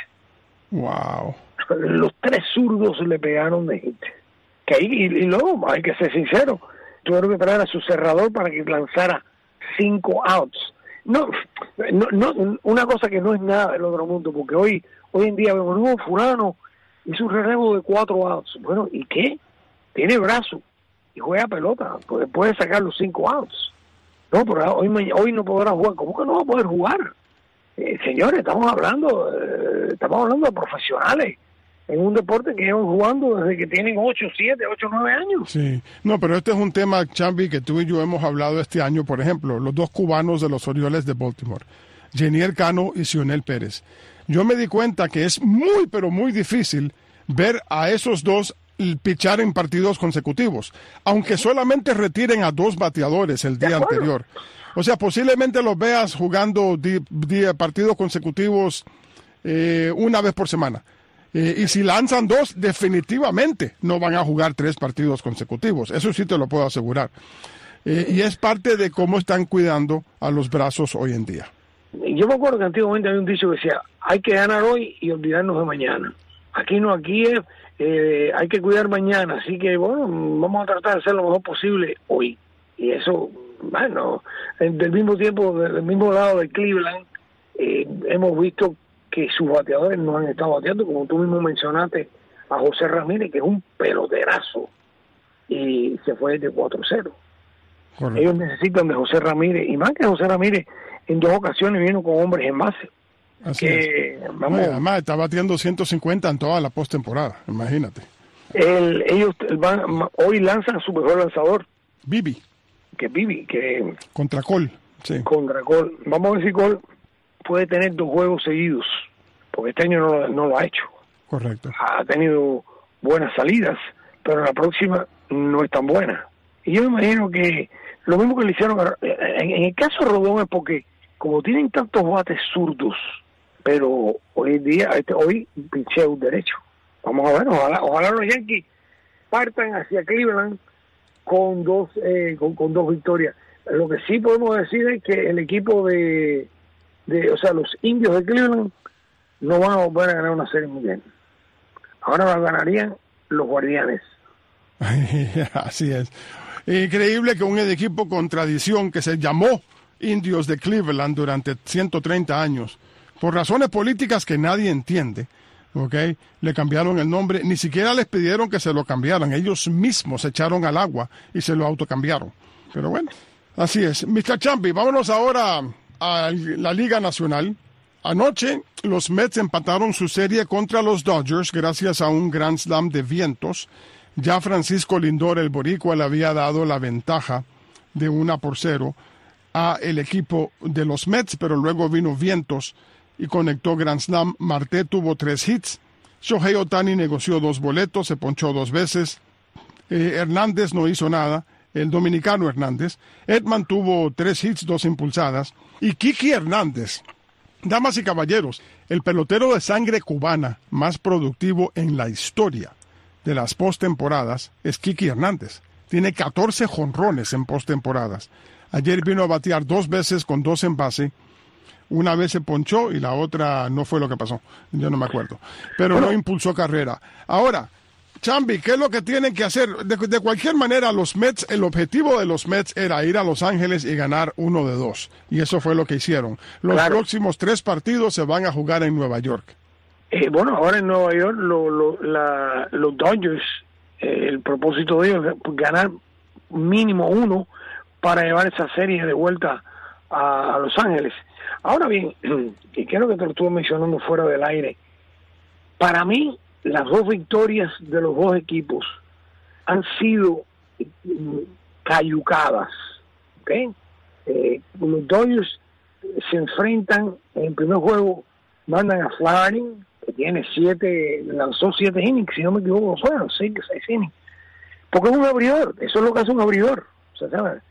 Wow. Los tres zurdos le pegaron de hit. Que ahí, y, y luego, hay que ser sincero, tuvieron que traer a su cerrador para que lanzara cinco outs. No, no, no, una cosa que no es nada del otro mundo, porque hoy hoy en día vemos, no, fulano hizo un relevo de cuatro outs. Bueno, ¿y qué? Tiene brazo y juega pelota, puede, puede sacar los cinco outs. No, pero hoy, hoy no podrá jugar. ¿Cómo que no va a poder jugar? Eh, señores, estamos hablando, eh, estamos hablando de profesionales en un deporte que llevan jugando desde que tienen ocho, siete, ocho, nueve años. Sí, no, pero este es un tema, Chambi, que tú y yo hemos hablado este año, por ejemplo, los dos cubanos de los Orioles de Baltimore, Jeniel Cano y Cionel Pérez. Yo me di cuenta que es muy, pero muy difícil ver a esos dos pichar en partidos consecutivos, aunque solamente retiren a dos bateadores el día anterior. O sea, posiblemente los veas jugando di, di, partidos consecutivos eh, una vez por semana. Eh, y si lanzan dos, definitivamente no van a jugar tres partidos consecutivos. Eso sí te lo puedo asegurar. Eh, y es parte de cómo están cuidando a los brazos hoy en día. Yo me acuerdo que antiguamente había un dicho que decía, hay que ganar hoy y olvidarnos de mañana. Aquí no, aquí es, eh, hay que cuidar mañana. Así que, bueno, vamos a tratar de hacer lo mejor posible hoy. Y eso, bueno, del mismo tiempo, del mismo lado de Cleveland, eh, hemos visto que sus bateadores no han estado bateando, como tú mismo mencionaste, a José Ramírez, que es un peloterazo, y se fue de cuatro cero. Correcto. Ellos necesitan de José Ramírez, y más que José Ramírez, en dos ocasiones vino con hombres en base. Así que, es. Vamos, no, además está batiendo ciento cincuenta en toda la postemporada, imagínate. El, ellos van, hoy lanzan a su mejor lanzador. Bibi. Que Bibi, que... Contra Cole, sí. Contra Cole. Vamos a ver si Cole puede tener dos juegos seguidos, porque este año no, no lo ha hecho. Correcto. Ha tenido buenas salidas, pero la próxima no es tan buena. Y yo me imagino que lo mismo que le hicieron a, en, en el caso de Rodón es porque como tienen tantos bates zurdos, pero hoy en día, este, hoy pinché un derecho. Vamos a ver, ojalá, ojalá los Yankees partan hacia Cleveland con dos, eh, con, con dos victorias. Lo que sí podemos decir es que el equipo de De, o sea, los indios de Cleveland no van a volver a ganar una serie mundial. Ahora la ganarían los guardianes. Así es. Increíble que un equipo con tradición que se llamó Indios de Cleveland durante ciento treinta años, por razones políticas que nadie entiende, ¿okay?, le cambiaron el nombre. Ni siquiera les pidieron que se lo cambiaran. Ellos mismos se echaron al agua y se lo autocambiaron. Pero bueno, así es. mister Champi, vámonos ahora a la Liga Nacional. Anoche los Mets empataron su serie contra los Dodgers gracias a un Grand Slam de vientos. Ya Francisco Lindor, el boricua, le había dado la ventaja de una por cero a el equipo de los Mets, pero luego vino vientos y conectó Grand Slam. Marte tuvo tres hits. Shohei Ohtani negoció dos boletos, se ponchó dos veces. Eh, Hernández no hizo nada el dominicano Hernández. Edman tuvo tres hits, dos impulsadas. Y Kiki Hernández, damas y caballeros, el pelotero de sangre cubana más productivo en la historia de las postemporadas es Kiki Hernández. Tiene catorce jonrones en postemporadas. Ayer vino a batear dos veces con dos en base. Una vez se ponchó y la otra no fue lo que pasó. Yo no me acuerdo. Pero no impulsó carrera. Ahora, Chambi, ¿qué es lo que tienen que hacer? De, de cualquier manera, los Mets, el objetivo de los Mets era ir a Los Ángeles y ganar uno de dos. Y eso fue lo que hicieron. Los claro. próximos tres partidos se van a jugar en Nueva York. Eh, bueno, ahora en Nueva York lo, lo, la, los Dodgers, eh, el propósito de ellos es ganar mínimo uno para llevar esa serie de vuelta a, a Los Ángeles. Ahora bien, y creo que te lo estuve mencionando fuera del aire, para mí las dos victorias de los dos equipos han sido cayucadas, ¿ok? Eh, los Dodgers se enfrentan en el primer juego, mandan a Flaherty, que tiene siete, lanzó siete innings, si no me equivoco, bueno, seis, seis innings, porque es un abridor, eso es lo que hace un abridor, o sea, ¿sabes?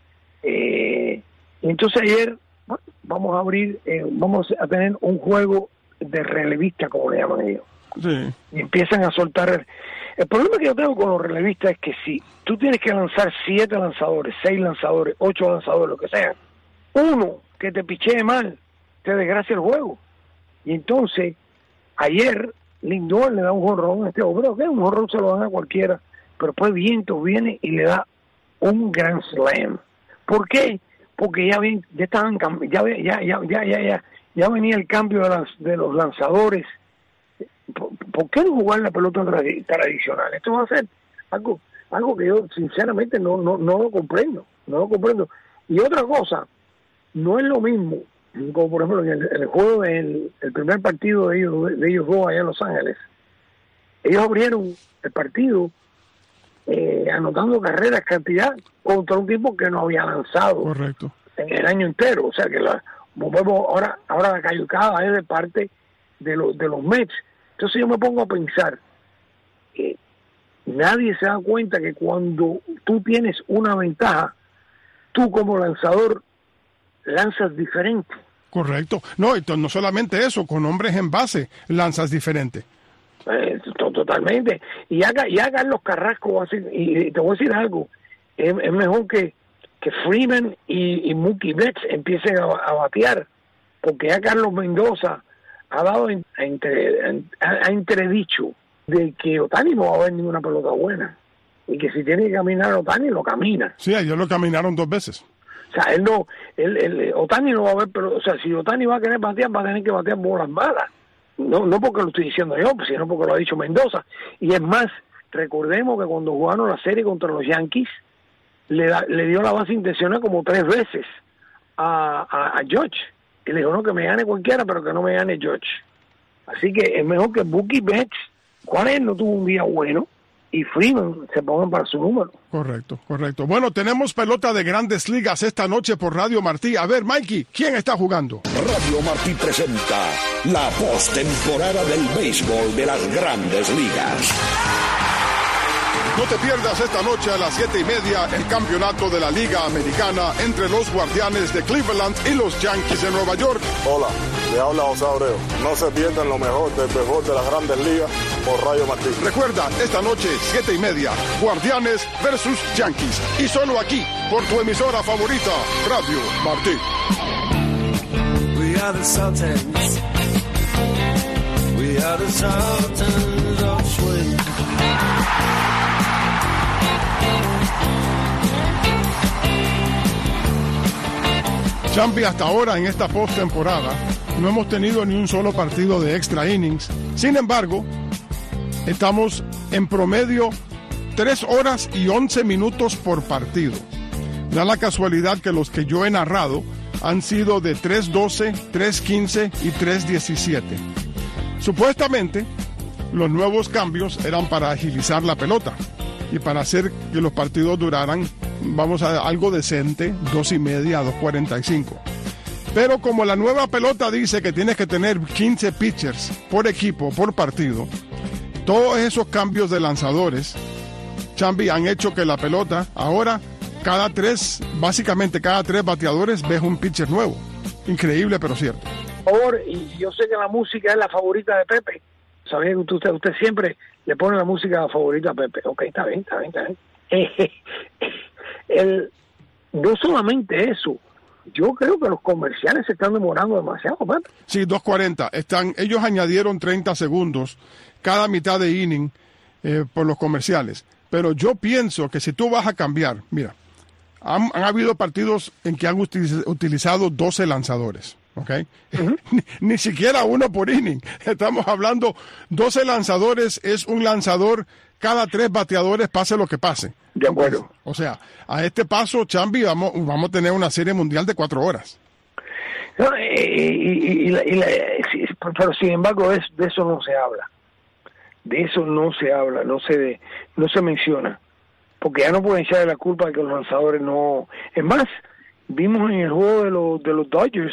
Eh, entonces ayer, bueno, vamos a abrir, eh, vamos a tener un juego de relevista, como le llaman ellos. Sí. Y empiezan a soltar. El, el problema que yo tengo con los relevistas es que si tú tienes que lanzar siete lanzadores, seis lanzadores, ocho lanzadores, lo que sea, uno que te pichee mal, te desgracia el juego. Y entonces, ayer, Lindor le da un jonrón a este hombre, okay, un jonrón se lo dan a cualquiera, pero después Vientos viene y le da un grand slam. ¿Por qué? Porque ya ven, ya estaban ya ya ya ya ya ya, ya venía el cambio de, las, de los lanzadores. ¿Por, ¿Por qué no jugar la pelota tradicional? Esto va a ser algo algo que yo sinceramente no no no lo comprendo, no lo comprendo. Y otra cosa, no es lo mismo, como por ejemplo en el, en el juego del el primer partido de ellos de ellos dos allá en Los Ángeles, ellos abrieron el partido eh, anotando carreras cantidad contra un tipo que no había lanzado. Correcto. En el año entero, o sea que la volvemos ahora ahora la cayucada es de parte de los de los Mets. Entonces yo me pongo a pensar que nadie se da cuenta que cuando tú tienes una ventaja, tú como lanzador lanzas diferente. Correcto. No, y no solamente eso, con hombres en base lanzas diferente. Eh, totalmente. Y haga, y haga Carlos Carrasco, así, y te voy a decir algo, es, es mejor que, que Freeman y, y Mookie Betts empiecen a, a batear, porque ya Carlos Mendoza ha dado a entre, ha entredicho de que Ohtani no va a ver ninguna pelota buena y que si tiene que caminar Ohtani lo camina. Sí, ayer lo caminaron dos veces. O sea, él no, él, él, Ohtani no va a ver, pero, o sea, si Ohtani va a querer batear, va a tener que batear bolas malas. No, no porque lo estoy diciendo yo, sino porque lo ha dicho Mendoza. Y es más, recordemos que cuando jugaron la serie contra los Yankees, le, da, le dio la base intencional como tres veces a, a, a George. Y le dijo, no, que me gane cualquiera, pero que no me gane George. Así que es mejor que Mookie Betts, Juárez no tuvo un día bueno, y Freeman se pongan para su número. Correcto, correcto. Bueno, tenemos pelota de Grandes Ligas esta noche por Radio Martí. A ver, Mikey, ¿quién está jugando? Radio Martí presenta la postemporada del béisbol de las Grandes Ligas. No te pierdas esta noche a las siete y media el campeonato de la Liga Americana entre los Guardianes de Cleveland y los Yankees de Nueva York. Hola, le habla José Abreu. No se pierdan lo mejor del béisbol de las Grandes Ligas por Radio Martí. Recuerda, esta noche, siete y media, Guardianes versus Yankees. Y solo aquí, por tu emisora favorita, Radio Martí. We are the Sultans. We are the Sultans of Swing. Champi, hasta ahora en esta postemporada no hemos tenido ni un solo partido de extra innings. Sin embargo, estamos en promedio tres horas y once minutos por partido. Da la casualidad que los que yo he narrado han sido de tres doce, tres quince y tres diecisiete. Supuestamente, los nuevos cambios eran para agilizar la pelota y para hacer que los partidos duraran, vamos a algo decente, dos y media a dos cuarenta y cinco. Pero como la nueva pelota dice que tienes que tener quince pitchers por equipo, por partido, todos esos cambios de lanzadores, Chambi, han hecho que la pelota ahora cada tres, básicamente cada tres bateadores ves un pitcher nuevo. Increíble, pero cierto. Por favor, y yo sé que la música es la favorita de Pepe. Sabía que usted, usted siempre le pone la música favorita a Pepe. Ok, está bien, está bien, está bien. Eh, el, no solamente eso, yo creo que los comerciales se están demorando demasiado, Pepe. Sí, dos cuarenta. Están, ellos añadieron treinta segundos cada mitad de inning eh, por los comerciales. Pero yo pienso que si tú vas a cambiar, mira, han, han habido partidos en que han utiliz, utilizado doce lanzadores. Okay. Uh-huh. ni, ni siquiera uno por inning. Estamos hablando, doce lanzadores es un lanzador cada tres bateadores, pase lo que pase. De acuerdo. O sea, a este paso, Chambi, vamos, vamos a tener una serie mundial de cuatro horas. No, y, y, y, la, y la, pero sin embargo, es, de eso no se habla. De eso no se habla, no se, no se menciona. Porque ya no pueden echarle la culpa de que los lanzadores no... Es más, vimos en el juego de los, de los Dodgers,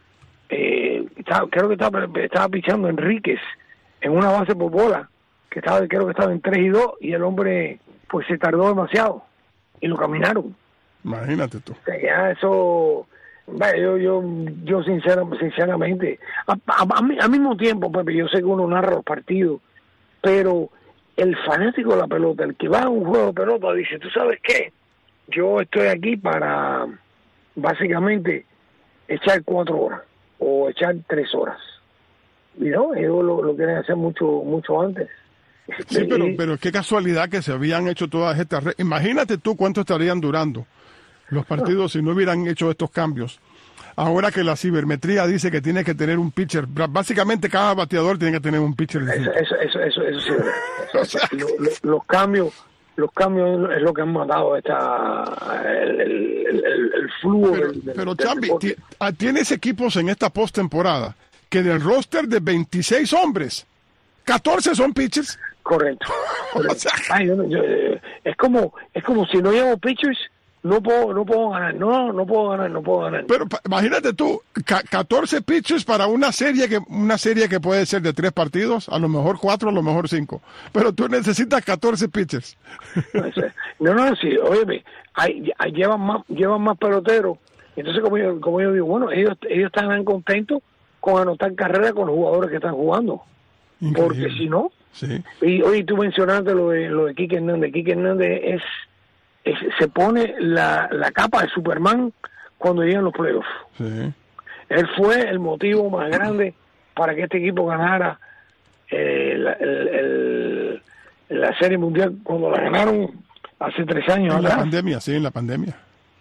Eh, estaba, creo que estaba, estaba pichando Enríquez en una base por bola, que estaba, creo que estaba en tres y dos, y el hombre pues se tardó demasiado y lo caminaron. Imagínate tú. O sea, ya eso, vaya, yo yo yo sincera, sinceramente a, a, a, al mismo tiempo, Pepe, yo sé que uno narra los partidos, pero el fanático de la pelota, el que va a un juego de pelota, dice, ¿tú sabes qué? Yo estoy aquí para básicamente echar cuatro horas o echar tres horas. Y no, ellos lo, lo quieren hacer mucho mucho antes. Sí, pero, pero qué casualidad que se habían hecho todas estas... Re- Imagínate tú cuánto estarían durando los partidos si no hubieran hecho estos cambios. Ahora que la cibermetría dice que tiene que tener un pitcher, básicamente cada bateador tiene que tener un pitcher. Eso, eso, eso, eso, eso sí, eso, o sea, lo, lo, los cambios... Los cambios es lo que han matado esta el, el, el, el flujo. Pero, del, pero del Chambi, deporte. tienes equipos en esta postemporada que del roster de veintiséis hombres, catorce son pitchers. Correcto. correcto. O sea, Ay, yo, yo, es como es como si no llevo pitchers, no puedo no puedo ganar, no no puedo ganar, no puedo ganar. Pero pa, imagínate tú, ca- catorce pitchers para una serie que una serie que puede ser de tres partidos, a lo mejor cuatro, a lo mejor cinco. Pero tú necesitas catorce pitchers. No, no, sí, óyeme, hay, hay, llevan más llevan más peloteros. Entonces, como yo, como yo digo, bueno, ellos ellos están contentos con anotar carrera con los jugadores que están jugando. Increíble. Porque si no, sí. Y hoy tú mencionaste lo de lo de Quique Hernández. Quique Hernández es Es, se pone la, la capa de Superman cuando llegan los playoffs. Sí. Él fue el motivo más grande para que este equipo ganara eh, la, el, el, la Serie Mundial cuando la ganaron hace tres años. En atrás. la pandemia, sí, en la pandemia.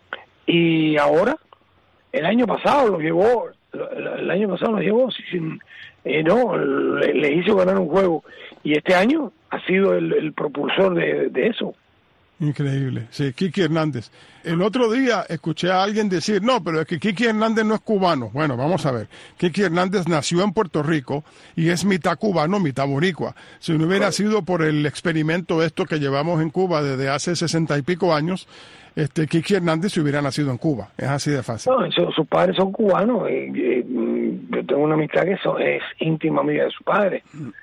Y ahora, el año pasado lo llevó, el año pasado lo llevó, sin, eh, no, le, le hizo ganar un juego. Y este año ha sido el, el propulsor de, de eso. Increíble, sí, Kiki Hernández. El otro día escuché a alguien decir, no, pero es que Kiki Hernández no es cubano. Bueno, vamos a ver. Kiki Hernández nació en Puerto Rico y es mitad cubano, mitad boricua. Si no hubiera sido por el experimento esto que llevamos en Cuba desde hace sesenta y pico años, este Kiki Hernández se hubiera nacido en Cuba. Es así de fácil. No, eso, sus padres son cubanos. Eh, eh, yo tengo una amistad que eso es íntima amiga de su padre.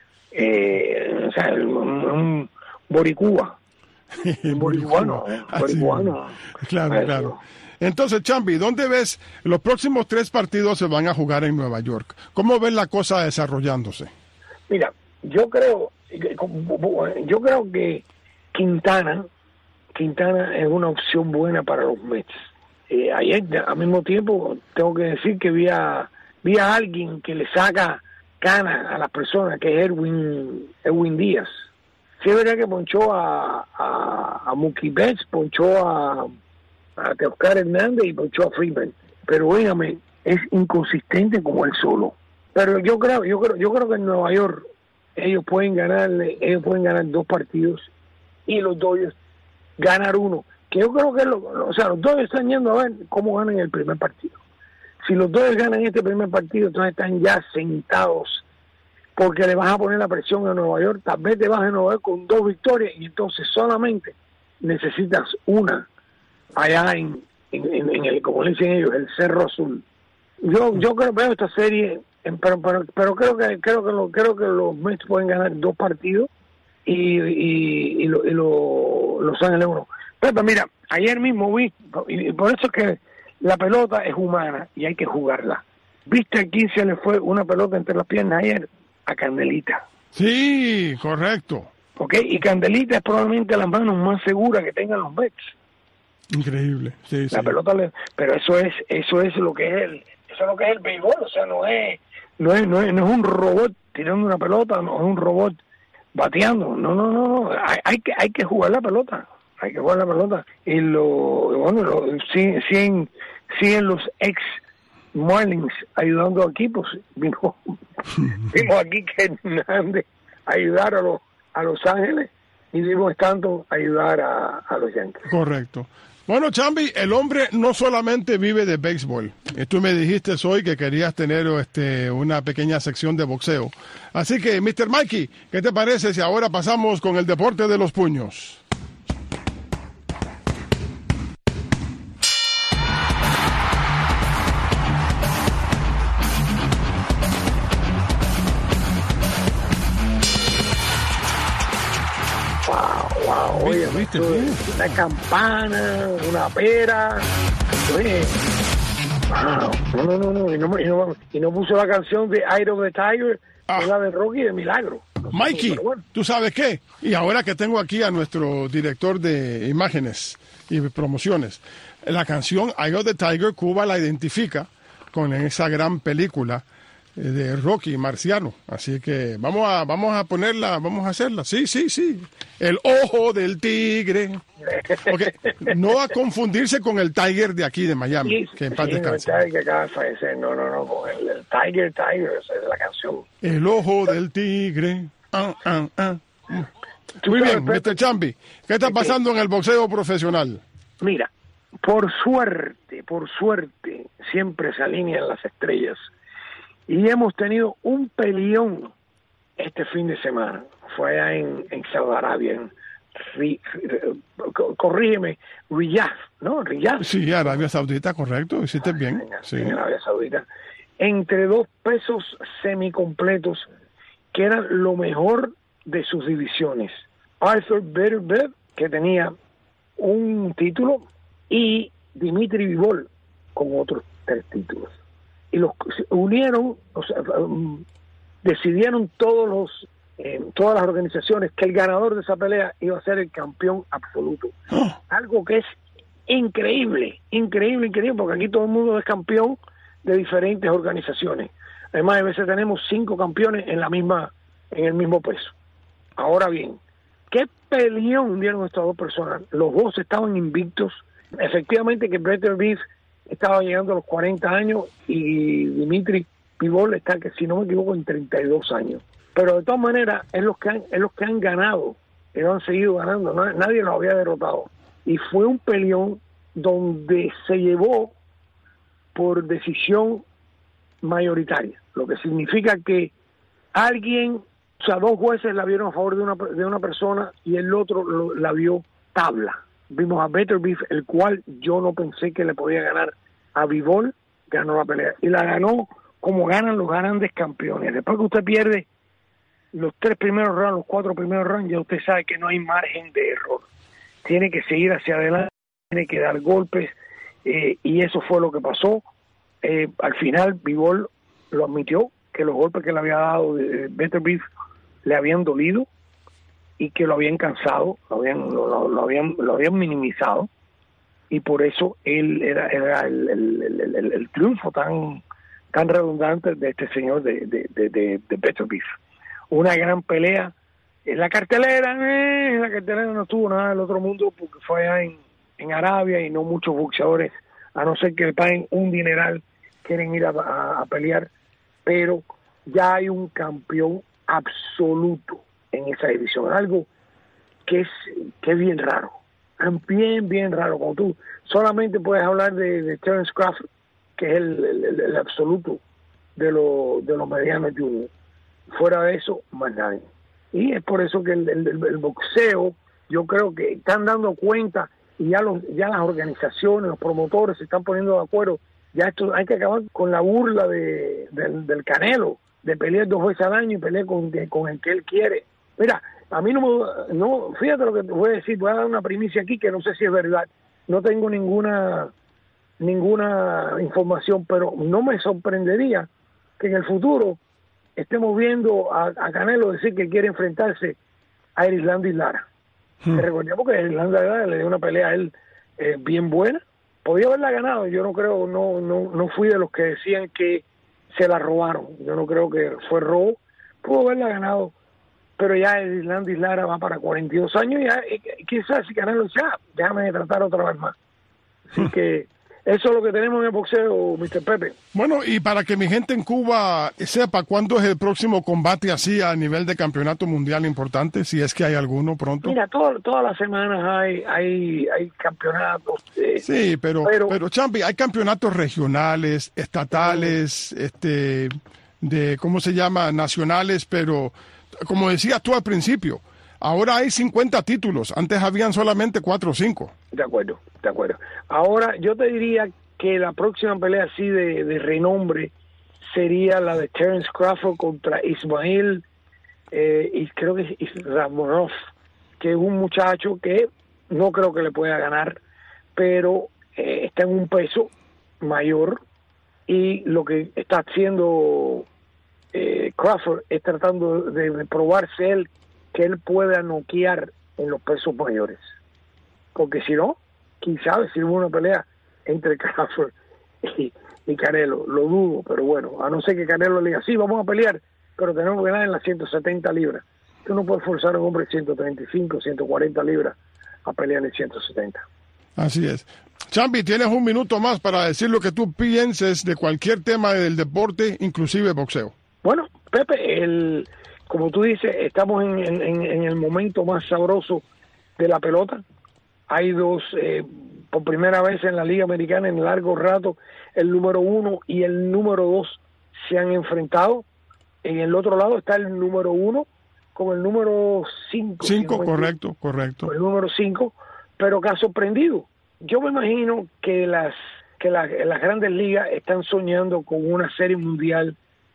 Eh, o sea, un, un boricúa. Boricuano, eh, boricuano. Claro, eso. Claro. Entonces, Chambi, ¿dónde ves los próximos tres partidos se van a jugar en Nueva York? ¿Cómo ves la cosa desarrollándose? Mira, yo creo, yo creo que Quintana, Quintana es una opción buena para los Mets. Eh, ayer, al mismo tiempo, tengo que decir que vi a, vi a alguien que le saca ganas a las personas, que es Erwin, Erwin Díaz. Sí es verdad que ponchó a, a, a Mookie Betts, ponchó a, a Teoscar Hernández y ponchó a Freeman. Pero óigame, es inconsistente como él solo. Pero yo creo, yo creo, yo creo que en Nueva York ellos pueden ganar, ellos pueden ganar dos partidos y los Dodgers ganar uno. Que yo creo que lo, o sea, los Dodgers están yendo a ver cómo ganan el primer partido. Si los Dodgers ganan este primer partido, entonces están ya sentados, porque le vas a poner la presión a Nueva York. Tal vez te vas a Nueva York con dos victorias y entonces solamente necesitas una allá en, en, en, en el, como le dicen ellos, el Cerro Azul. Yo yo creo veo esta serie, pero pero, pero creo que creo que lo, creo que los Mets pueden ganar dos partidos y y, y, lo, y lo, Los Ángeles uno. Pepe, mira, ayer mismo vi, y por eso es que la pelota es humana y hay que jugarla. ¿Viste a quién se le fue una pelota entre las piernas ayer? A Candelita. Sí, correcto. ¿Ok? Y Candelita es probablemente las manos más seguras que tengan los Mets. Increíble, sí, La sí. pelota, le, pero eso es eso es lo que es el, eso es lo que es el béisbol, o sea, no es, no es, no es, no es un robot tirando una pelota, no es un robot bateando, no, no, no, no, hay, hay que, hay que jugar la pelota, hay que jugar la pelota, y lo, bueno, lo, siguen, siguen, siguen los ex Marlins ayudando a equipos, vimos, vimos aquí que Hernández ayudar a los, a Los Ángeles, y vimos tanto ayudar a, a los Yankees. Correcto. Bueno, Chambi, el hombre no solamente vive de béisbol. Y tú me dijiste hoy que querías tener este, una pequeña sección de boxeo. Así que, mister Mikey, ¿qué te parece si ahora pasamos con el deporte de los puños? Wow, oye, ¿Viste, esto viste? es una campana, una pera, oye, wow, no, no, no, no, y no, y no, y no puso la canción de Eye of the Tiger, Ah. que es la de Rocky de Milagro. Mikey, Pero bueno, ¿tú sabes qué? Y ahora que tengo aquí a nuestro director de imágenes y promociones, la canción Eye of the Tiger, Cuba la identifica con esa gran película eh, de Rocky Marciano. Así que vamos a vamos a ponerla, vamos a hacerla. Sí, sí, sí. El ojo del tigre. Okay. No a confundirse con el Tiger de aquí de Miami, sí, que en paz sí, descanse. el Tiger que acaba de fallecer, no, no, no, con el, el Tiger, Tiger, esa es la canción. El ojo del tigre. Ah, ah, ah. Tú Muy sabes, bien, Pepe, mister Chambi, ¿qué está que- pasando en el boxeo profesional? Mira, por suerte, por suerte, siempre se alinean las estrellas. Y hemos tenido un peleón este fin de semana. Fue allá en, en Saudi Arabia, en Ri- Ri- corrígeme, Riyadh, ¿no? Riyadh. Sí, Arabia Saudita, correcto, hiciste bien. En, Sí. en Arabia Saudita. Entre dos pesos semicompletos que eran lo mejor de sus divisiones. Arthur Beterbiev, que tenía un título, y Dimitri Bivol con otros tres títulos. Y los se unieron, o sea, um, decidieron todos los eh, todas las organizaciones que el ganador de esa pelea iba a ser el campeón absoluto. Oh, Algo que es increíble, increíble, increíble, porque aquí todo el mundo es campeón de diferentes organizaciones. Además, a veces tenemos cinco campeones en la misma, en el mismo peso. Ahora bien, ¿qué peleón dieron estas dos personas? Los dos estaban invictos. Efectivamente que Beterbiev estaba llegando a los cuarenta años y Dimitri Bivol está, que si no me equivoco, en treinta y dos años. Pero de todas maneras, es los que han, es los que han ganado, y han seguido ganando, no, nadie los había derrotado. Y fue un peleón donde se llevó por decisión mayoritaria, lo que significa que alguien, o sea, dos jueces la vieron a favor de una, de una persona y el otro lo, la vio tabla. Vimos a Beterbiev, el cual yo no pensé que le podía ganar a Bivol, ganó la pelea y la ganó como ganan los grandes campeones. Después que usted pierde los tres primeros rounds, los cuatro primeros rounds, ya usted sabe que no hay margen de error. Tiene que seguir hacia adelante, tiene que dar golpes, eh, y eso fue lo que pasó. Eh, al final, Bivol lo admitió, que los golpes que le había dado eh, Beterbiev le habían dolido y que lo habían cansado, lo habían, lo, lo, lo habían, lo habían minimizado, y por eso él era, era el, el, el, el, el triunfo tan tan redundante de este señor de, de, de, de, de Beterbiev. Una gran pelea. En la cartelera, eh, en la cartelera no estuvo nada del otro mundo porque fue allá en, en Arabia y no muchos boxeadores, a no ser que le paguen un dineral, quieren ir a, a, a pelear, pero ya hay un campeón absoluto en esa división, algo que es, que es bien raro, bien, bien raro. Cuando tú solamente puedes hablar de, de Terence Crawford, que es el, el, el absoluto de, lo, de los medianos juniors. Fuera de eso, más nadie. Y es por eso que el, el, el boxeo, yo creo que están dando cuenta y ya los ya las organizaciones, los promotores se están poniendo de acuerdo. Ya esto hay que acabar con la burla de, del, del Canelo, de pelear dos veces al año y pelear con, con el que él quiere. Mira, A mí no me... No, fíjate lo que te voy a decir, voy a dar una primicia aquí que no sé si es verdad. No tengo ninguna ninguna información, pero no me sorprendería que en el futuro estemos viendo a, a Canelo decir que quiere enfrentarse a Erislandy Lara. Hmm. Recordemos que Erislandy Lara le dio una pelea a él eh, bien buena. Podía haberla ganado, yo no creo, no, no, no fui de los que decían que se la robaron. Yo no creo que fue robo. Pudo haberla ganado, pero ya Erislandy Lara va para cuarenta y dos años y ya, quizás si Canelo ya, déjame de tratar otra vez más. Así que eso es lo que tenemos en el boxeo, mister Pepe. Bueno, y para que mi gente en Cuba sepa cuándo es el próximo combate así a nivel de campeonato mundial importante, si es que hay alguno pronto. Mira, todo, todas las semanas hay hay, hay campeonatos. Eh, sí, pero, pero, pero Champi, hay campeonatos regionales, estatales, eh, este, de, ¿cómo se llama? Nacionales, pero como decías tú al principio, ahora hay cincuenta títulos, antes habían solamente cuatro o cinco. De acuerdo, de acuerdo. Ahora, yo te diría que la próxima pelea así de, de renombre sería la de Terence Crawford contra Ismail, eh, y creo que es Ramonov, que es un muchacho que no creo que le pueda ganar, pero eh, está en un peso mayor, y lo que está haciendo eh, Crawford es tratando de, de probarse él que él pueda noquear en los pesos mayores, porque si no, quién sabe si hubo una pelea entre Crawford y, y Canelo, lo dudo, pero bueno, a no ser que Canelo le diga, sí, vamos a pelear, pero tenemos que ganar en las ciento setenta libras. Tú no puedes forzar a un hombre de ciento treinta y cinco, ciento cuarenta libras a pelear en ciento setenta. Así es. Champi, tienes un minuto más para decir lo que tú pienses de cualquier tema del deporte, inclusive boxeo. Bueno, Pepe, el... como tú dices, estamos en, en, en el momento más sabroso de la pelota. Hay dos, eh, por primera vez en la Liga Americana en largo rato, el número uno y el número dos se han enfrentado. En el otro lado está el número uno con el número cinco. Cinco, si no correcto, correcto. Con el número cinco, pero que ha sorprendido. Yo me imagino que las que la, las grandes ligas están soñando con una serie mundial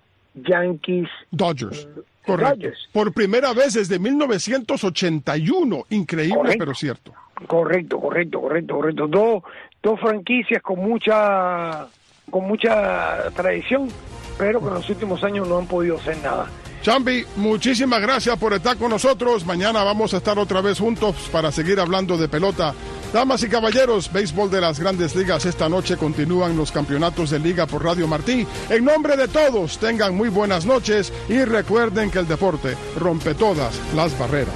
Yankees Dodgers. Correcto. Dodgers. Por primera vez desde mil novecientos ochenta y uno. Increíble, correcto, pero cierto. Correcto, correcto, correcto, correcto. Dos, dos franquicias con mucha, con mucha tradición, pero que en los últimos años no han podido hacer nada. Champi, muchísimas gracias por estar con nosotros. Mañana vamos a estar otra vez juntos para seguir hablando de pelota. Damas y caballeros, béisbol de las Grandes Ligas. Esta noche continúan los campeonatos de Liga por Radio Martí. En nombre de todos, tengan muy buenas noches y recuerden que el deporte rompe todas las barreras.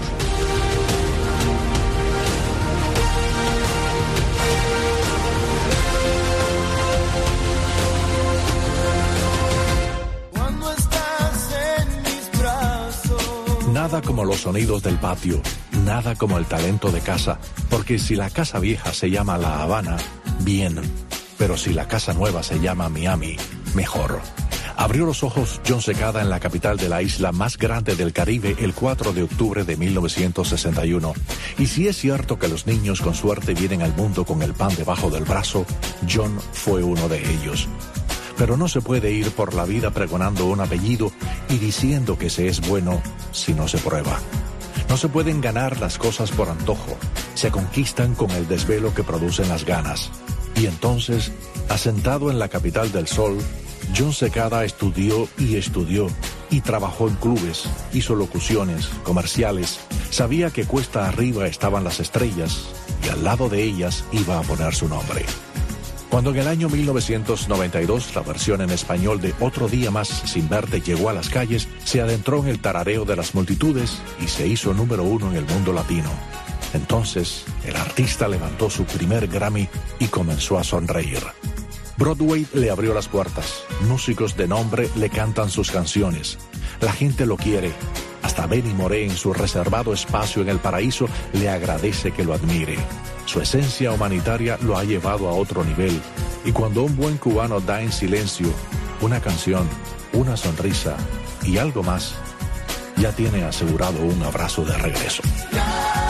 Nada como los sonidos del patio, nada como el talento de casa, porque si la casa vieja se llama La Habana, bien, pero si la casa nueva se llama Miami, mejor. Abrió los ojos John Secada en la capital de la isla más grande del Caribe el cuatro de octubre de mil novecientos sesenta y uno. Y si es cierto que los niños con suerte vienen al mundo con el pan debajo del brazo, John fue uno de ellos. Pero no se puede ir por la vida pregonando un apellido y diciendo que se es bueno si no se prueba. No se pueden ganar las cosas por antojo, se conquistan con el desvelo que producen las ganas. Y entonces, asentado en la capital del sol, John Secada estudió y estudió, y trabajó en clubes, hizo locuciones, comerciales, sabía que cuesta arriba estaban las estrellas, y al lado de ellas iba a poner su nombre. Cuando en el año mil novecientos noventa y dos la versión en español de Otro Día Más Sin Verte llegó a las calles, se adentró en el tarareo de las multitudes y se hizo número uno en el mundo latino. Entonces, el artista levantó su primer Grammy y comenzó a sonreír. Broadway le abrió las puertas, músicos de nombre le cantan sus canciones, la gente lo quiere. Hasta Benny Moré en su reservado espacio en el paraíso le agradece que lo admire. Su esencia humanitaria lo ha llevado a otro nivel. Y cuando un buen cubano da en silencio una canción, una sonrisa y algo más, ya tiene asegurado un abrazo de regreso.